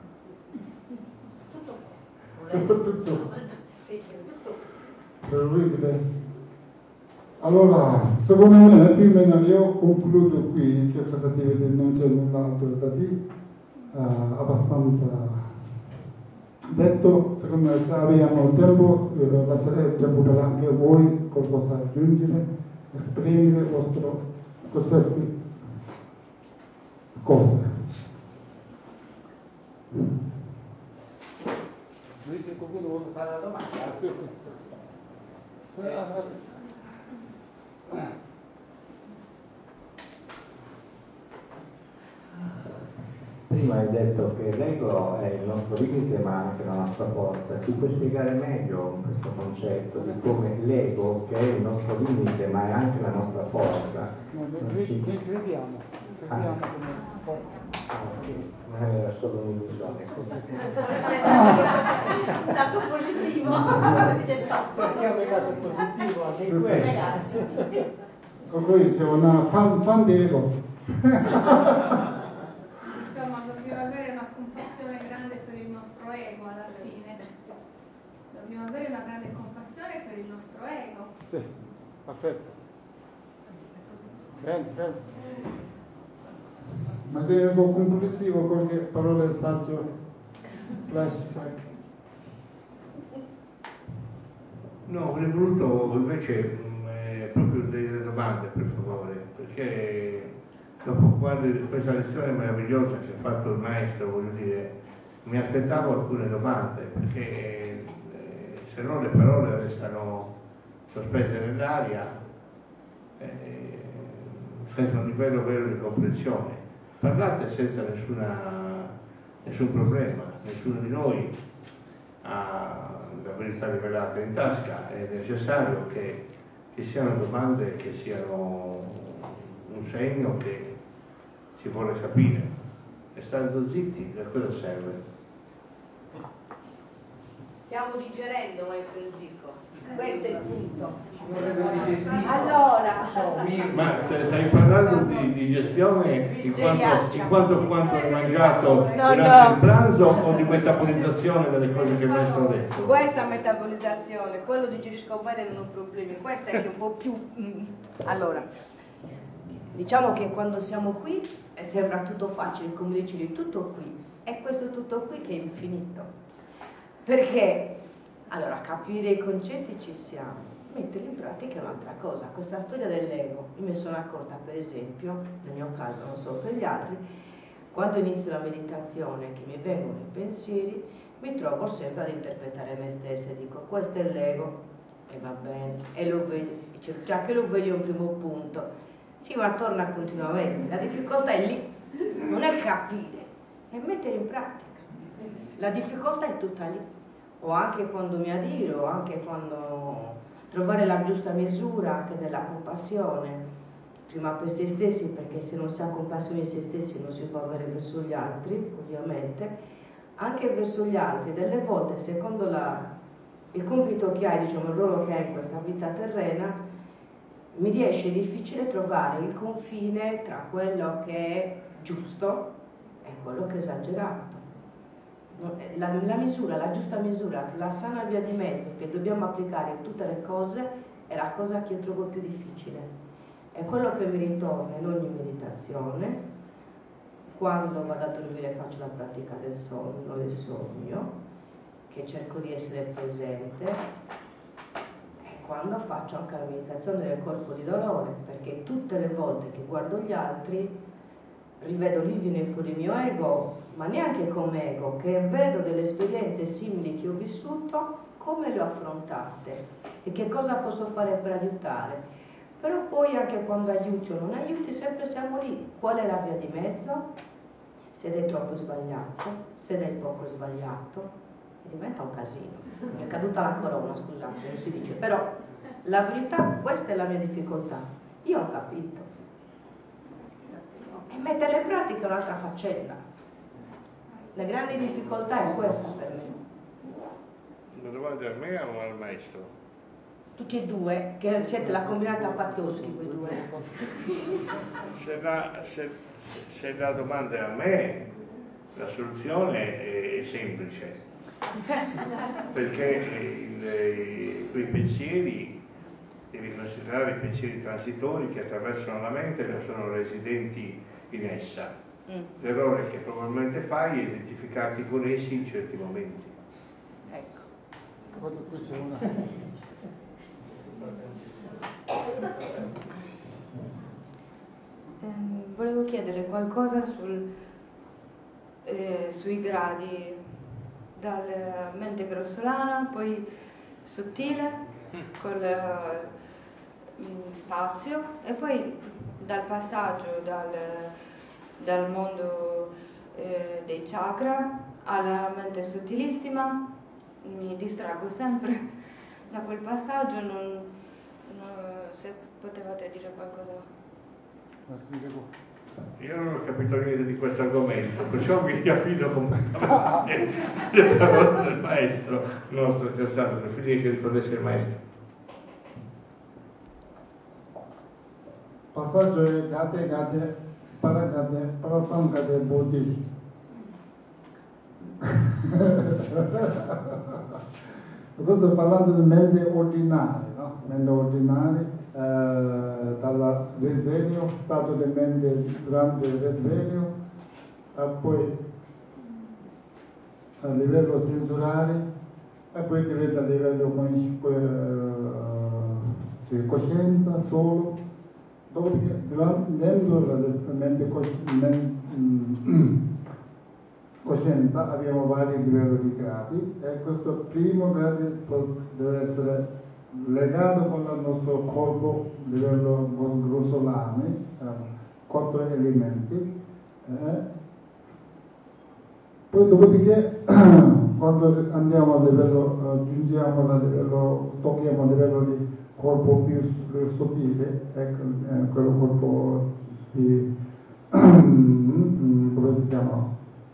Soprattutto. Terribile. Allora, secondo me, più o meno io concludo qui, che cosa ti vede, non c'è null'altro da dire, abbastanza detto. Secondo me, se abbiamo tempo, lascerei tempo per anche voi qualcosa da aggiungere, esprimere le vostre qualsiasi cose. Luigi, qualcuno vuole fare una domanda? Sì, sì. Prima hai detto che l'ego è il nostro limite ma anche la nostra forza. Ci puoi spiegare meglio questo concetto di come l'ego, che è il nostro limite ma è anche la nostra forza? Ne crediamo come forza. Ok, magari era solo un'illusione. Un dato positivo. Cerchiamo il lato positivo anche in quello. Con lui c'è una fan di ego. Insomma, dobbiamo avere una compassione grande per il nostro ego alla fine. Dobbiamo avere una grande compassione per il nostro ego. Sì, perfetto. Bene, bene. Ma se ego conclusivo, qualche parola saggio, flashback. No, avrei voluto invece proprio delle domande, per favore, perché dopo questa lezione meravigliosa che ha fatto il maestro, voglio dire, mi aspettavo alcune domande, perché se no le parole restano sospese nell'aria, senza un livello vero di comprensione. Parlate senza nessun problema, nessuno di noi ha la verità rivelata in tasca. È necessario che ci siano domande che siano un segno che si vuole capire. E stando zitti, a cosa serve? Stiamo digerendo, maestro Enrico. Questo è il punto. Ci vorrebbe un digestivo. Allora, Ma stai parlando di digestione in quanto hai mangiato durante il pranzo o di metabolizzazione delle cose che il maestro ha detto? questa metabolizzazione, quello digerisco bene, non ho problemi. Questa è che è un po' più... Allora, diciamo che quando siamo qui sembra tutto facile, come dicevi, tutto qui. E questo tutto qui che è infinito. Perché, allora, capire i concetti ci siamo, metterli in pratica è un'altra cosa. Questa storia dell'ego, io mi sono accorta, per esempio, nel mio caso, non so per gli altri, quando inizio la meditazione, che mi vengono i pensieri, mi trovo sempre ad interpretare me stessa e dico, questo è l'ego, e va bene, e lo vedo, già che lo vedo è un primo punto. Sì, ma torna continuamente, la difficoltà è lì, non è capire, è mettere in pratica. La difficoltà è tutta lì. O anche quando mi adiro, anche quando trovare la giusta misura anche della compassione, prima per se stessi, perché se non si ha compassione in se stessi non si può avere verso gli altri, ovviamente, anche verso gli altri. Delle volte, secondo il compito che hai, diciamo, il ruolo che hai in questa vita terrena, mi riesce difficile trovare il confine tra quello che è giusto e quello che è esagerato. La misura, la giusta misura, la sana via di mezzo che dobbiamo applicare in tutte le cose è la cosa che io trovo più difficile. È quello che mi ritorna in ogni meditazione, quando vado a dormire faccio la pratica del sogno, che cerco di essere presente, quando faccio anche la meditazione del corpo di dolore, perché tutte le volte che guardo gli altri rivedo lì, viene fuori il mio ego, ma neanche come ego, che vedo delle esperienze simili che ho vissuto, come le ho affrontate e che cosa posso fare per aiutare. Però poi anche quando aiuti o non aiuti, sempre siamo lì. Qual è la via di mezzo? Se dai troppo sbagliato, se dai poco sbagliato, diventa un casino. Mi è caduta la corona, scusate, non si dice, però la verità, questa è la mia difficoltà. Io ho capito. E metterle in pratica è un'altra faccenda. La grande difficoltà è questa per me. Una domanda a me o al maestro? Tutti e due, che siete la combinata Patrioschi, voi due. Se la domanda è a me, la soluzione è semplice. Perché quei pensieri devi considerare i pensieri transitori che attraversano la mente e non sono residenti in essa. L'errore che probabilmente fai è identificarti con essi in certi momenti. Ecco. Qui c'è una. Volevo chiedere qualcosa sui gradi, dal mente grossolana, poi sottile, col spazio, e poi dal passaggio dal mondo dei chakra alla mente sottilissima. Mi distraggo sempre da quel passaggio, se potevate dire qualcosa. Io non ho capito niente di questo argomento, perciò mi riaffido completamente alle parole del maestro. Non sto scherzando, preferisco che rispondesse il maestro. Passaggio è Gate, Paragate, Prasangate, Bodhi. Questo parlando di mente ordinaria, no? Mente ordinaria, dal risveglio, stato di mente durante il risveglio, poi a livello sensoriale, e poi diventa a livello coscienza solo, dopodiché dentro la mente coscienza abbiamo vari livelli di gradi e questo primo grado deve essere legato con il nostro corpo, livello grossolano, 4 elementi. Poi dopodiché quando andiamo a livello, giungiamo a livello, tocchiamo a livello di corpo più sottile, quello corpo di come si chiama?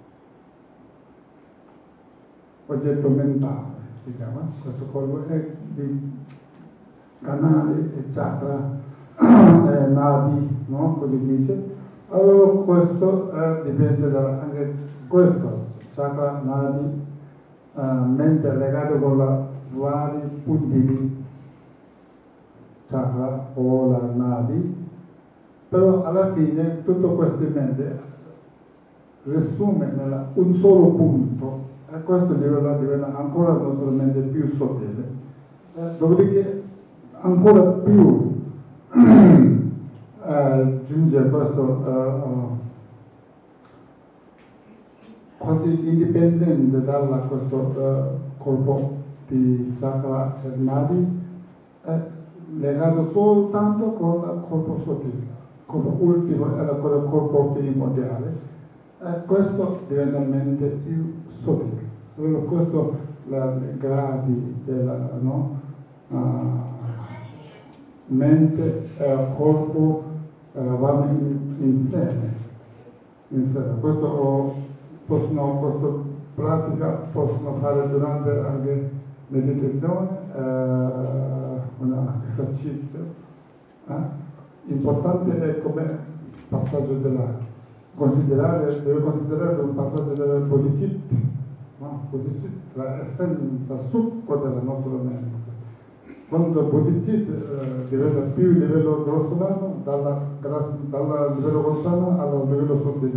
Oggetto mentale si chiama, questo corpo è di canali e chakra, nadi, no? Così dice. Allora questo dipende anche questo, chakra, nadi, mente legato con la vari punti di chakra o la nadi, però alla fine tutto questo mente riassume in un solo punto. E questo diventa ancora naturalmente più sottile, dopodiché ancora più giunge a questo quasi indipendente da questo corpo di chakra e nadi, legato soltanto con il corpo sottile, corpo ultimo e quello corpo primordiale. Questo diventa mente più sottile. Allora questo i gradi della mente e corpo vanno insieme. Questo pratica possono fare durante anche meditazione, un esercizio. Importante è come passaggio deve considerare un passaggio della bodhicitta, no? Bodhicitta, l'essenza, succo della nostra mente. Quando bodhicitta diventa più livello grossolano, dal livello grossolano al livello sottile.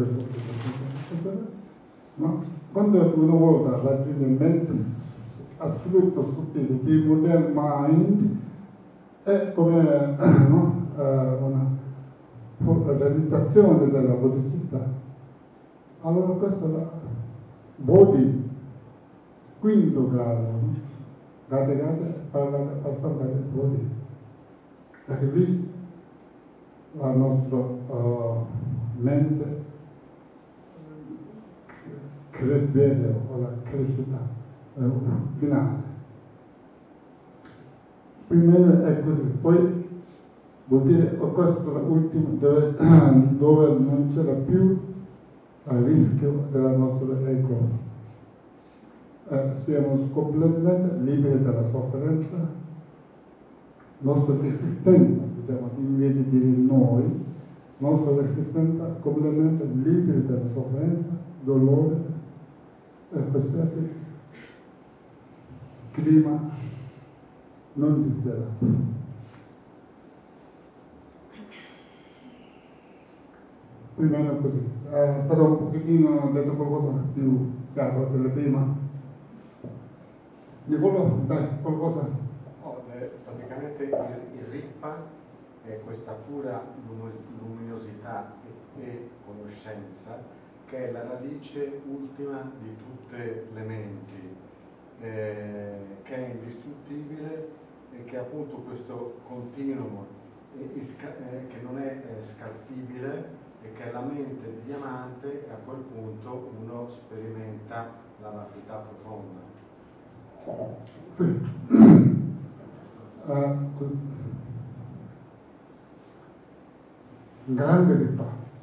No? Quando una volta raggiunge mente assoluto sottile, primordial mind, è come no? Una realizzazione della bodhicitta. Allora questo è la bodhi, quinto grado, no? Passare da bodhi. Perché lì la nostra mente risveglia o la crescita finale. Prima è così, poi vuol dire questo è l'ultimo dove non c'era più il rischio della nostra ego. Siamo completamente liberi dalla sofferenza, nostra esistenza, diciamo, invece di dire noi, nostra esistenza completamente libera dalla sofferenza, dolore e qualsiasi clima non desiderato. Più o meno così. È stato un pochettino detto qualcosa più chiaro della prima. Nicolo, dai, qualcosa. Praticamente il Rigpa è questa pura luminosità e conoscenza che è la radice ultima di tutte le menti, che è indistruttibile e che appunto questo continuum che non è scalfibile e che è la mente di diamante, e a quel punto uno sperimenta la vacuità profonda. Sì. Grande Rigpa.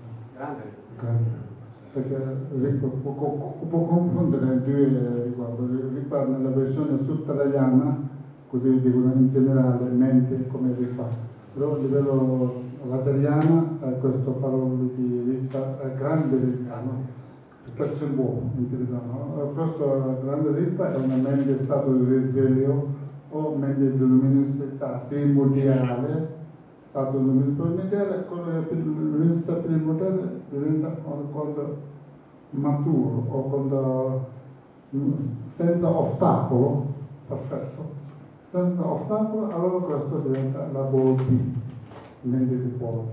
Perché Rigpa può confondere due Rigpa nella versione suttrayana, così dicono in generale, mente come Rigpa. Però a livello vajrayana questo parola di Rigpa è grande Rigpa, no? Rigpa Chenpo, no? Questo grande Rigpa è una mente stato di risveglio o mente di luminosità primordiale, stato primordiale, la luminosità primordiale diventa quando maturo o quando senza ostacolo, perfetto, senza ostacolo, allora questo diventa la bodhi, mente di bodhi.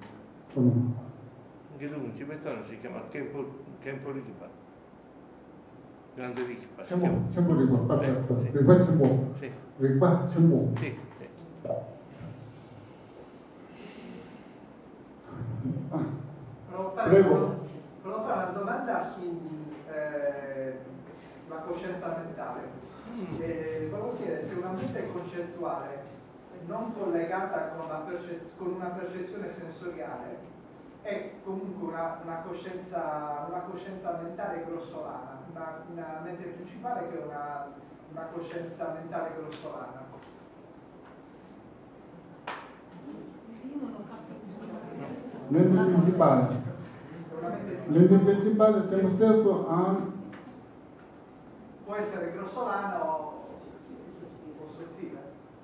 Anche tu in tibetano si chiama Khenpo Rigpa, grande Rigpa. Khenpo Rigpa, perfetto. Sì. Rigpa Chenpo. Sì. Rigpa Chenpo. Sì. Prego. Volevo fare una domanda sulla coscienza mentale. Volevo chiedere se una mente concettuale non collegata con una percezione sensoriale è comunque una coscienza mentale grossolana, una mente principale che è una coscienza mentale grossolana. Mente principale. Mente principale al tempo stesso può essere grossolana o sottile.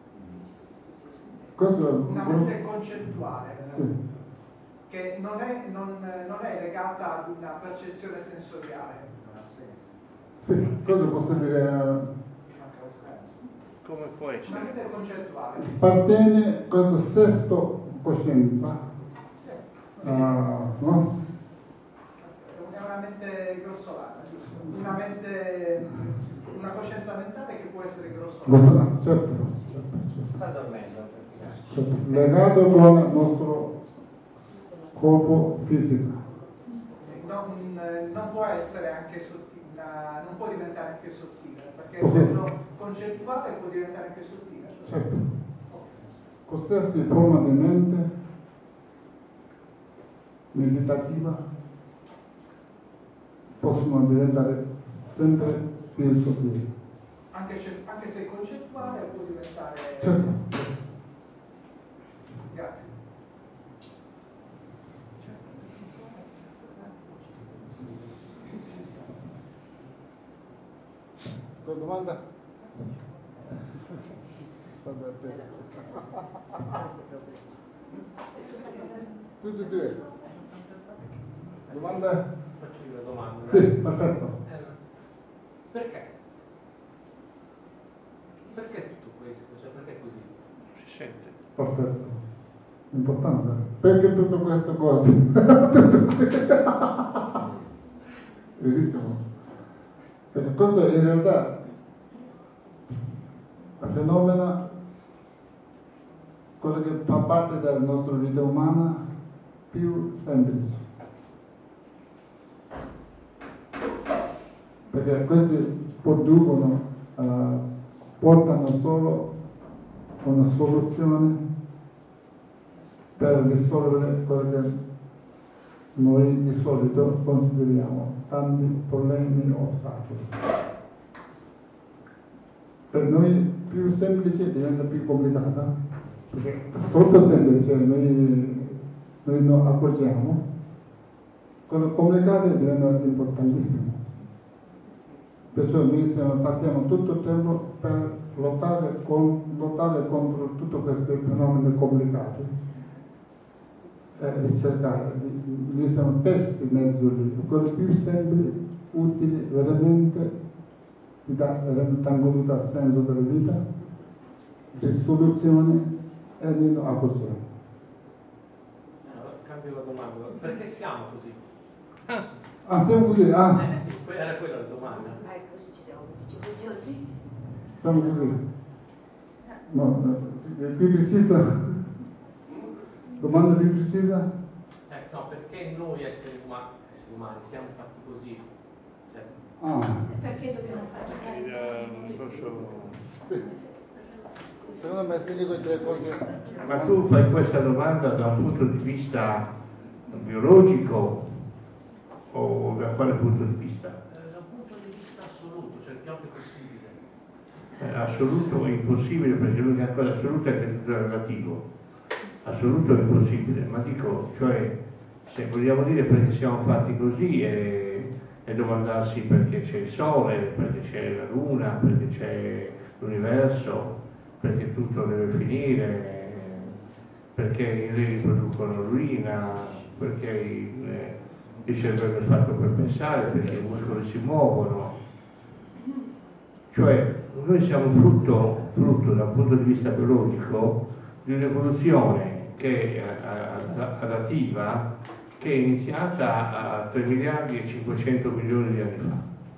Una mente concettuale. Sì. Che non è legata ad una percezione sensoriale. Non ha senso. Sì, cosa posso dire? Come può essere? Una mente concettuale. Appartiene a questo sesto coscienza. Sì. No? È una mente grossolana, giusto? Una coscienza mentale che può essere grossolana. Certo. Sta dormendo. Certo. Legato con il nostro corpo fisico. Non può essere anche sottile, non può diventare anche sottile, perché essendo concettuale può diventare anche sottile. Certo. Qualsiasi forma di mente meditativa possono diventare sempre più sottili. Anche se concettuale può diventare... Certo. Grazie. Domanda? Tutti e due. Domanda? Faccio io la domanda. Sì, perfetto. Perché? Perché tutto questo? Cioè, perché così? Si sente. perfetto, importante. Perché tutte queste cose? Verissimo. Perché questo in realtà è un fenomeno, quello che fa parte della nostra vita umana, più semplice. Perché questi producono, portano solo una soluzione per risolvere quello che noi di solito consideriamo tanti problemi o ostacoli. Per noi più semplice diventa più complicata, perché troppo semplice noi non accorgiamo, quello complicato diventa importantissimo. Perciò noi passiamo tutto il tempo per lottare contro tutti questi fenomeni complicati e ricercare. Noi siamo persi in mezzo lì. Quello più semplice, utile, veramente ti dà veramente tranquillità, senso della vita, risoluzione, e noi non accorgiamo. Allora, cambio la domanda. Perché siamo così? Siamo così, Sì, era quella la domanda. Così ci siamo tutti oggi. Siamo così. No, più precisa? Domanda più precisa? No, perché noi esseri umani siamo fatti così? Cioè, Perché dobbiamo fare Sì. Secondo me se dico c'è qualche... Ma tu fai questa domanda da un punto di vista biologico o da quale punto di vista? da un punto di vista assoluto, cioè il più ampio possibile. Assoluto è impossibile, perché l'unica cosa assoluta è che tutto è relativo. Assoluto è impossibile, ma dico, cioè, se vogliamo dire perché siamo fatti così è domandarsi perché c'è il Sole, perché c'è la Luna, perché c'è l'universo, perché tutto deve finire, perché i reni producono l'urina, perché il cervello è fatto per pensare, perché i muscoli si muovono. Cioè noi siamo frutto da un punto di vista biologico di un'evoluzione che è adattiva, che è iniziata a 3 miliardi e 500 milioni di anni fa.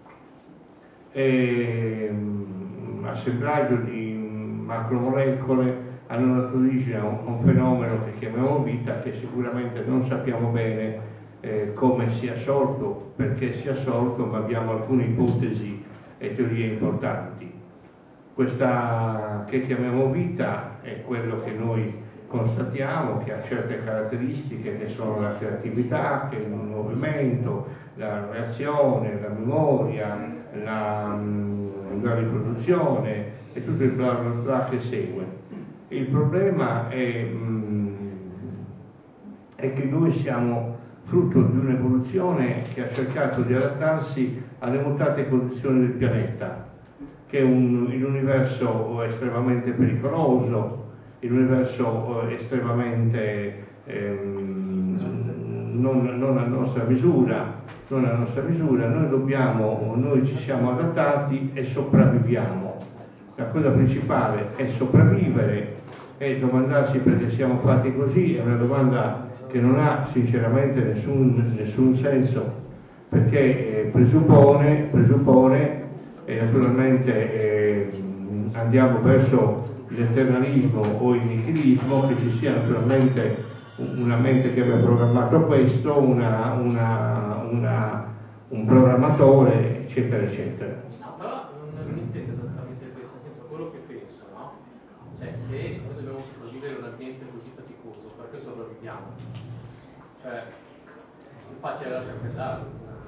Assemblaggio di macromolecole hanno dato origine a un fenomeno che chiamiamo vita, che sicuramente non sappiamo bene come sia sorto, perché sia sorto, ma abbiamo alcune ipotesi e teorie importanti. Questa che chiamiamo vita è quello che noi constatiamo, che ha certe caratteristiche, che sono la creatività, che è il movimento, la reazione, la memoria, la riproduzione e tutto il bla bla bla che segue. Il problema è che noi siamo frutto di un'evoluzione che ha cercato di adattarsi alle mutate condizioni del pianeta, che è in un universo estremamente pericoloso, in un universo estremamente non a nostra misura, noi ci siamo adattati e sopravviviamo. La cosa principale è sopravvivere, e domandarsi perché siamo fatti così è una domanda che non ha sinceramente nessun senso, perché presuppone e naturalmente andiamo verso l'eternalismo o il nichilismo, che ci sia naturalmente una mente che abbia programmato questo, un programmatore, eccetera, eccetera. No, però non intendo esattamente questo, nel senso, quello che penso, no? Cioè, se noi dobbiamo sopravvivere in un ambiente così faticoso, perché sopravviviamo? Cioè, è più facile lasciarsi andare a quel punto.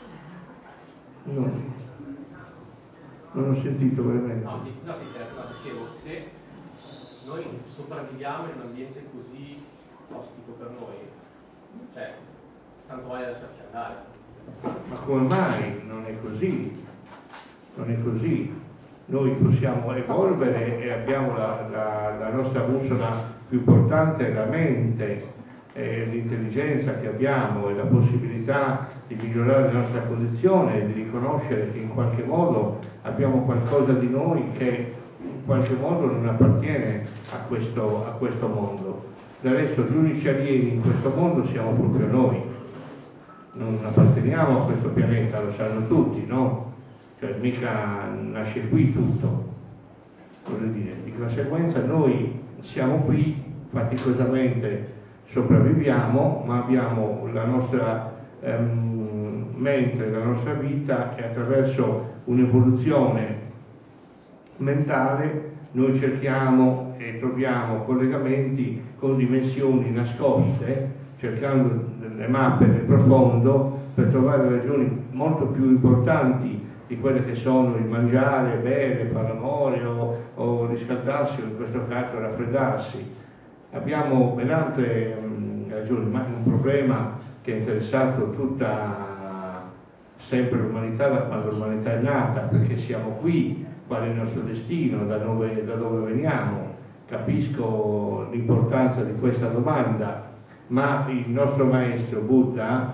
Non ho sentito veramente. Dicevo, se noi sopravviviamo in un ambiente così ostico per noi, cioè, tanto vale lasciarsi andare. Ma come mai non è così? Non è così. Noi possiamo evolvere e abbiamo la nostra bussola più importante è la mente, l'intelligenza che abbiamo e la possibilità di migliorare la nostra condizione e di riconoscere che in qualche modo abbiamo qualcosa di noi che qualche modo non appartiene a questo mondo. Del resto gli unici alieni in questo mondo siamo proprio noi, non apparteniamo a questo pianeta, lo sanno tutti, no? Cioè mica nasce qui tutto, voglio dire, di conseguenza noi siamo qui, faticosamente sopravviviamo, ma abbiamo la nostra mente, la nostra vita, e attraverso un'evoluzione mentale noi cerchiamo e troviamo collegamenti con dimensioni nascoste, cercando delle mappe nel profondo per trovare ragioni molto più importanti di quelle che sono il mangiare, bere, fare l'amore o riscaldarsi, o in questo caso raffreddarsi. Abbiamo ben altre ragioni, ma un problema che ha interessato sempre l'umanità da quando l'umanità è nata, perché siamo qui, qual è il nostro destino, da dove veniamo. Capisco l'importanza di questa domanda, ma il nostro maestro Buddha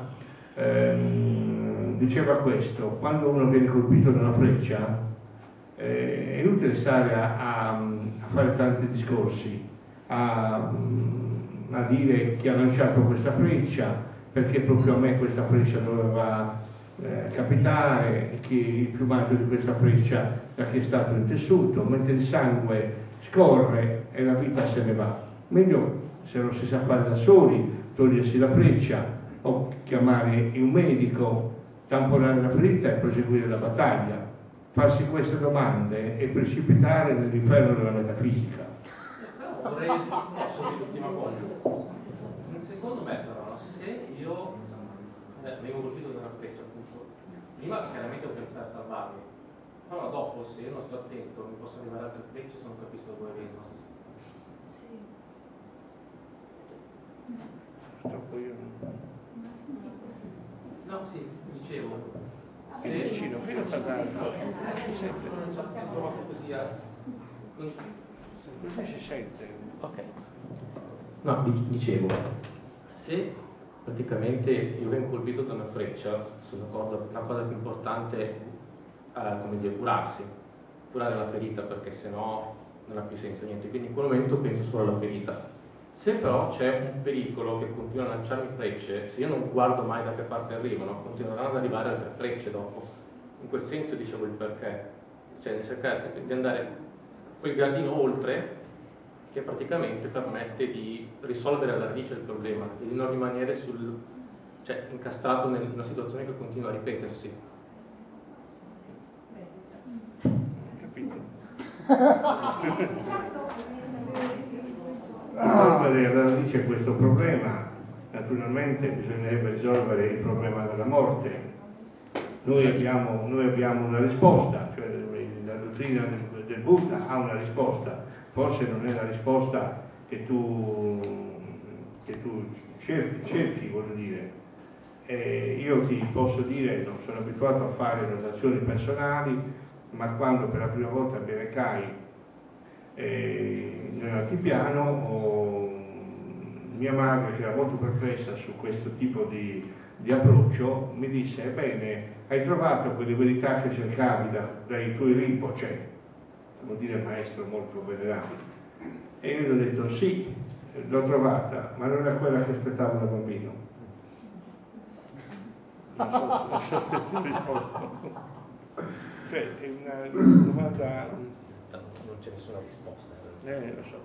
diceva questo: quando uno viene colpito da una freccia è inutile stare a fare tanti discorsi, a dire chi ha lanciato questa freccia, perché proprio a me questa freccia doveva capitare, che il piumaggio di questa freccia da che è stato intessuto, mentre il sangue scorre e la vita se ne va. Meglio, se lo si sa fare da soli, togliersi la freccia o chiamare un medico, tamponare la ferita e proseguire la battaglia. Farsi queste domande e precipitare nell'inferno della metafisica. Però vorrei aggiungere l'ultima cosa. Secondo me però, se io vengo colpito da una freccia, appunto, prima chiaramente devo pensare a salvarmi, però dopo, se io non sto attento, mi possono arrivare altre frecce se non capisco dove vengono. No, sì, dicevo. Vicino, fino a parlare. Sono trovato così Così si sente. Ok. No, dicevo, se praticamente io vengo colpito da una freccia, sono d'accordo, la cosa più importante è, come dire, curare la ferita, perché sennò non ha più senso niente. Quindi in quel momento penso solo alla ferita. Se però c'è un pericolo che continua a lanciarmi frecce, se io non guardo mai da che parte arrivano, continueranno ad arrivare altre frecce dopo. In quel senso dicevo il perché, cioè cercare di andare quel gradino oltre, che praticamente permette di risolvere alla radice il problema e di non rimanere incastrato in una situazione che continua a ripetersi. Capito? Risolvere alla radice questo problema, naturalmente bisognerebbe risolvere il problema della morte. Noi abbiamo una risposta, cioè la dottrina del Buddha ha una risposta, forse non è la risposta che tu cerchi, voglio dire. Io ti posso dire, non sono abituato a fare notazioni personali, ma quando per la prima volta mi recai nell'altipiano, mia madre, che era molto perplessa su questo tipo di approccio, mi disse: ebbene, hai trovato quelle verità che cercavi dai tuoi Rinpoche, vuol dire maestro molto venerabile. E io gli ho detto: sì, l'ho trovata, ma non è quella che aspettavo da bambino. Non so se ti ho risposto. Cioè, è una domanda. Non c'è nessuna risposta. Lo so.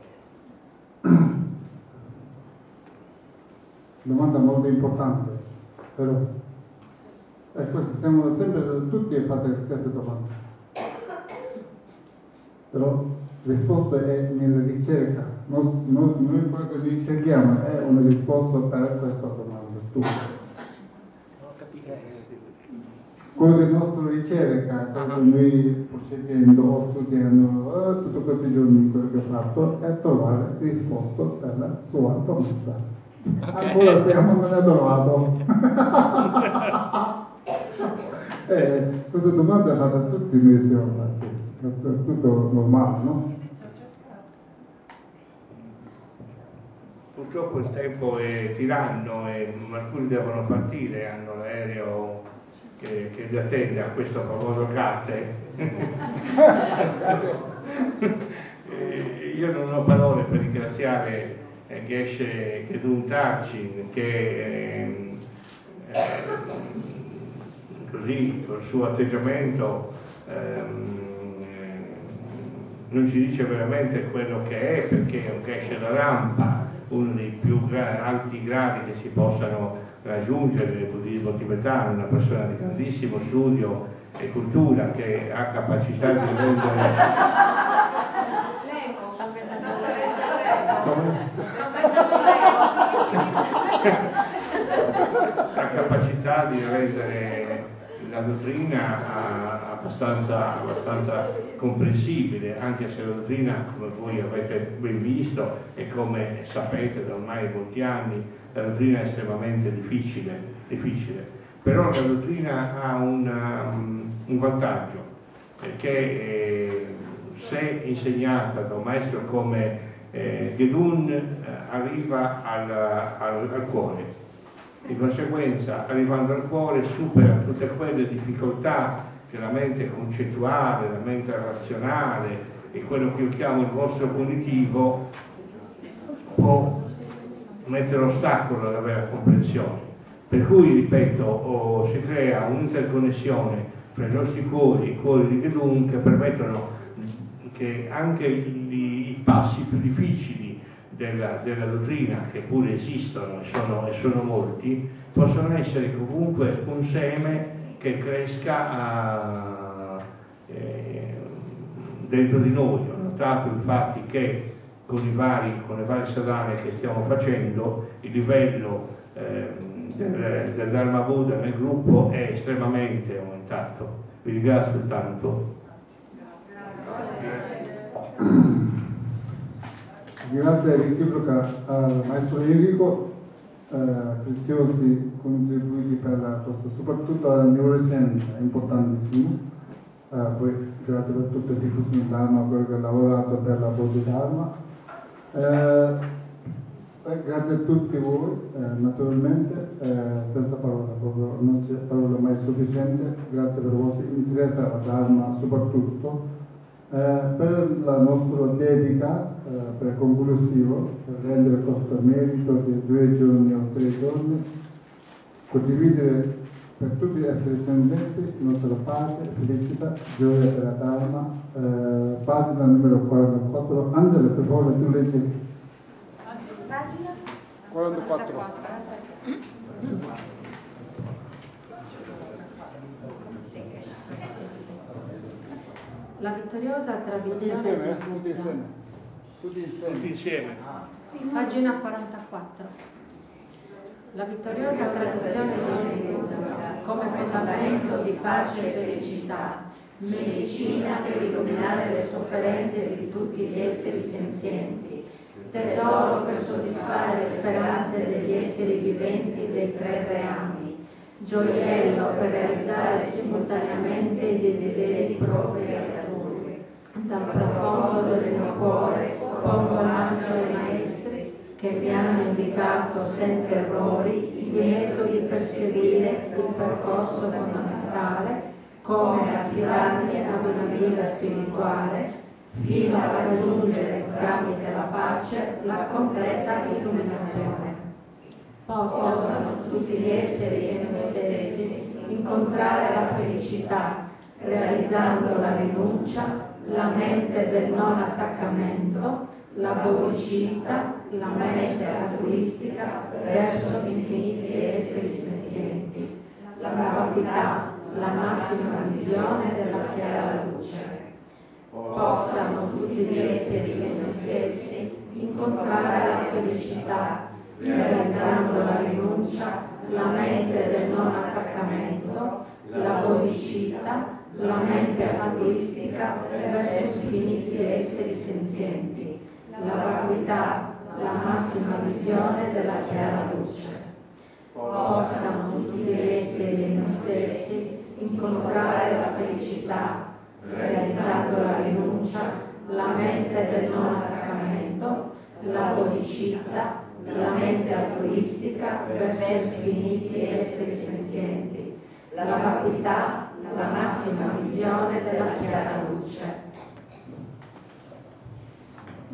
Domanda molto importante, però questo siamo sempre tutti a fare le stesse domande. Però la risposta è nella ricerca. Noi quello che noi cerchiamo è una risposta per questa domanda. Tutto. Quello che è la nostra ricerca, quello che noi procedendo o studiando tutti questi giorni, quello che ho fatto è trovare risposta per la sua domanda. Okay. Ancora siamo non è trovato. Questa domanda è fatta a tutti noi siamo fatti, è tutto normale, no? Purtroppo il tempo è tiranno e alcuni devono partire, hanno l'aereo che li attende a questo famoso Gatte. io non ho parole per ringraziare Geshe Gedun Tarcin che così col suo atteggiamento non ci dice veramente quello che è, perché è un Geshe la rampa, uno dei più alti gradi che si possano raggiungere nel buddismo tibetano, una persona di grandissimo studio e cultura che ha capacità di rendere ha capacità di rendere la dottrina abbastanza comprensibile, anche se la dottrina, come voi avete ben visto e come sapete da ormai molti anni, la dottrina è estremamente difficile. Però la dottrina ha un vantaggio, che se insegnata da un maestro come Gedun arriva al cuore. Di conseguenza, arrivando al cuore, supera tutte quelle difficoltà che la mente concettuale, la mente razionale e quello che io chiamo il mostro cognitivo può mettere ostacolo alla vera comprensione. Per cui, ripeto, si crea un'interconnessione fra i nostri cuori e i cuori di Gedun che permettono che anche i passi più difficili della dottrina, che pure esistono e sono molti, possono essere comunque un seme che cresca dentro di noi. Ho notato infatti che con le varie sadhane che stiamo facendo, il livello del Dharma Buddha nel gruppo è estremamente aumentato. Vi ringrazio tanto. Grazie reciproca al maestro Enrico, preziosi contributi per questo, soprattutto alla neuroscienza, importantissimo. Poi grazie per tutte le diffusioni Dharma, quello che ha lavorato per la Bodhidharma. Grazie a tutti voi, naturalmente, senza parole, proprio non c'è parola mai sufficiente. Grazie per il vostro interesse alla Dharma soprattutto. Per la nostra dedica, per conclusivo, per rendere questo merito di 2 giorni o 3 giorni, condividere per tutti gli esseri senzienti nostra pace, felicità, gioia per la Dharma. Pagina numero 44. Angela, per favore, tu leggi. Pagina 44. La vittoriosa tradizione del Buddha. Tutti insieme. Pagina 44. La vittoriosa tradizione del Buddha come fondamento di pace e felicità, medicina per illuminare le sofferenze di tutti gli esseri senzienti, tesoro per soddisfare le speranze degli esseri viventi dei 3 reami, gioiello per realizzare simultaneamente i desideri propri e altrui. Dal profondo del mio cuore pongo omaggio ai maestri che mi hanno indicato senza errori i metodi per seguire il percorso fondamentale, come affidarmi ad una guida spirituale fino a raggiungere tramite la pace la completa illuminazione. Possano tutti gli esseri e noi stessi incontrare la felicità, realizzando la rinuncia, la mente del non attaccamento, la bodhicitta, la mente altruistica verso infiniti esseri senzienti, la vacuità, la massima visione della chiara luce. Possano tutti gli esseri e noi stessi incontrare la felicità, realizzando la rinuncia, la mente del non attaccamento, la bodhicitta, la mente altruistica verso infiniti esseri senzienti, la vacuità, la massima visione della chiara luce. Possano tutti gli esseri e noi stessi incontrare la felicità, realizzando la rinuncia, la mente del non attaccamento, la bodhicitta, la mente altruistica verso infiniti esseri senzienti, la vacuità, la massima visione della chiara luce.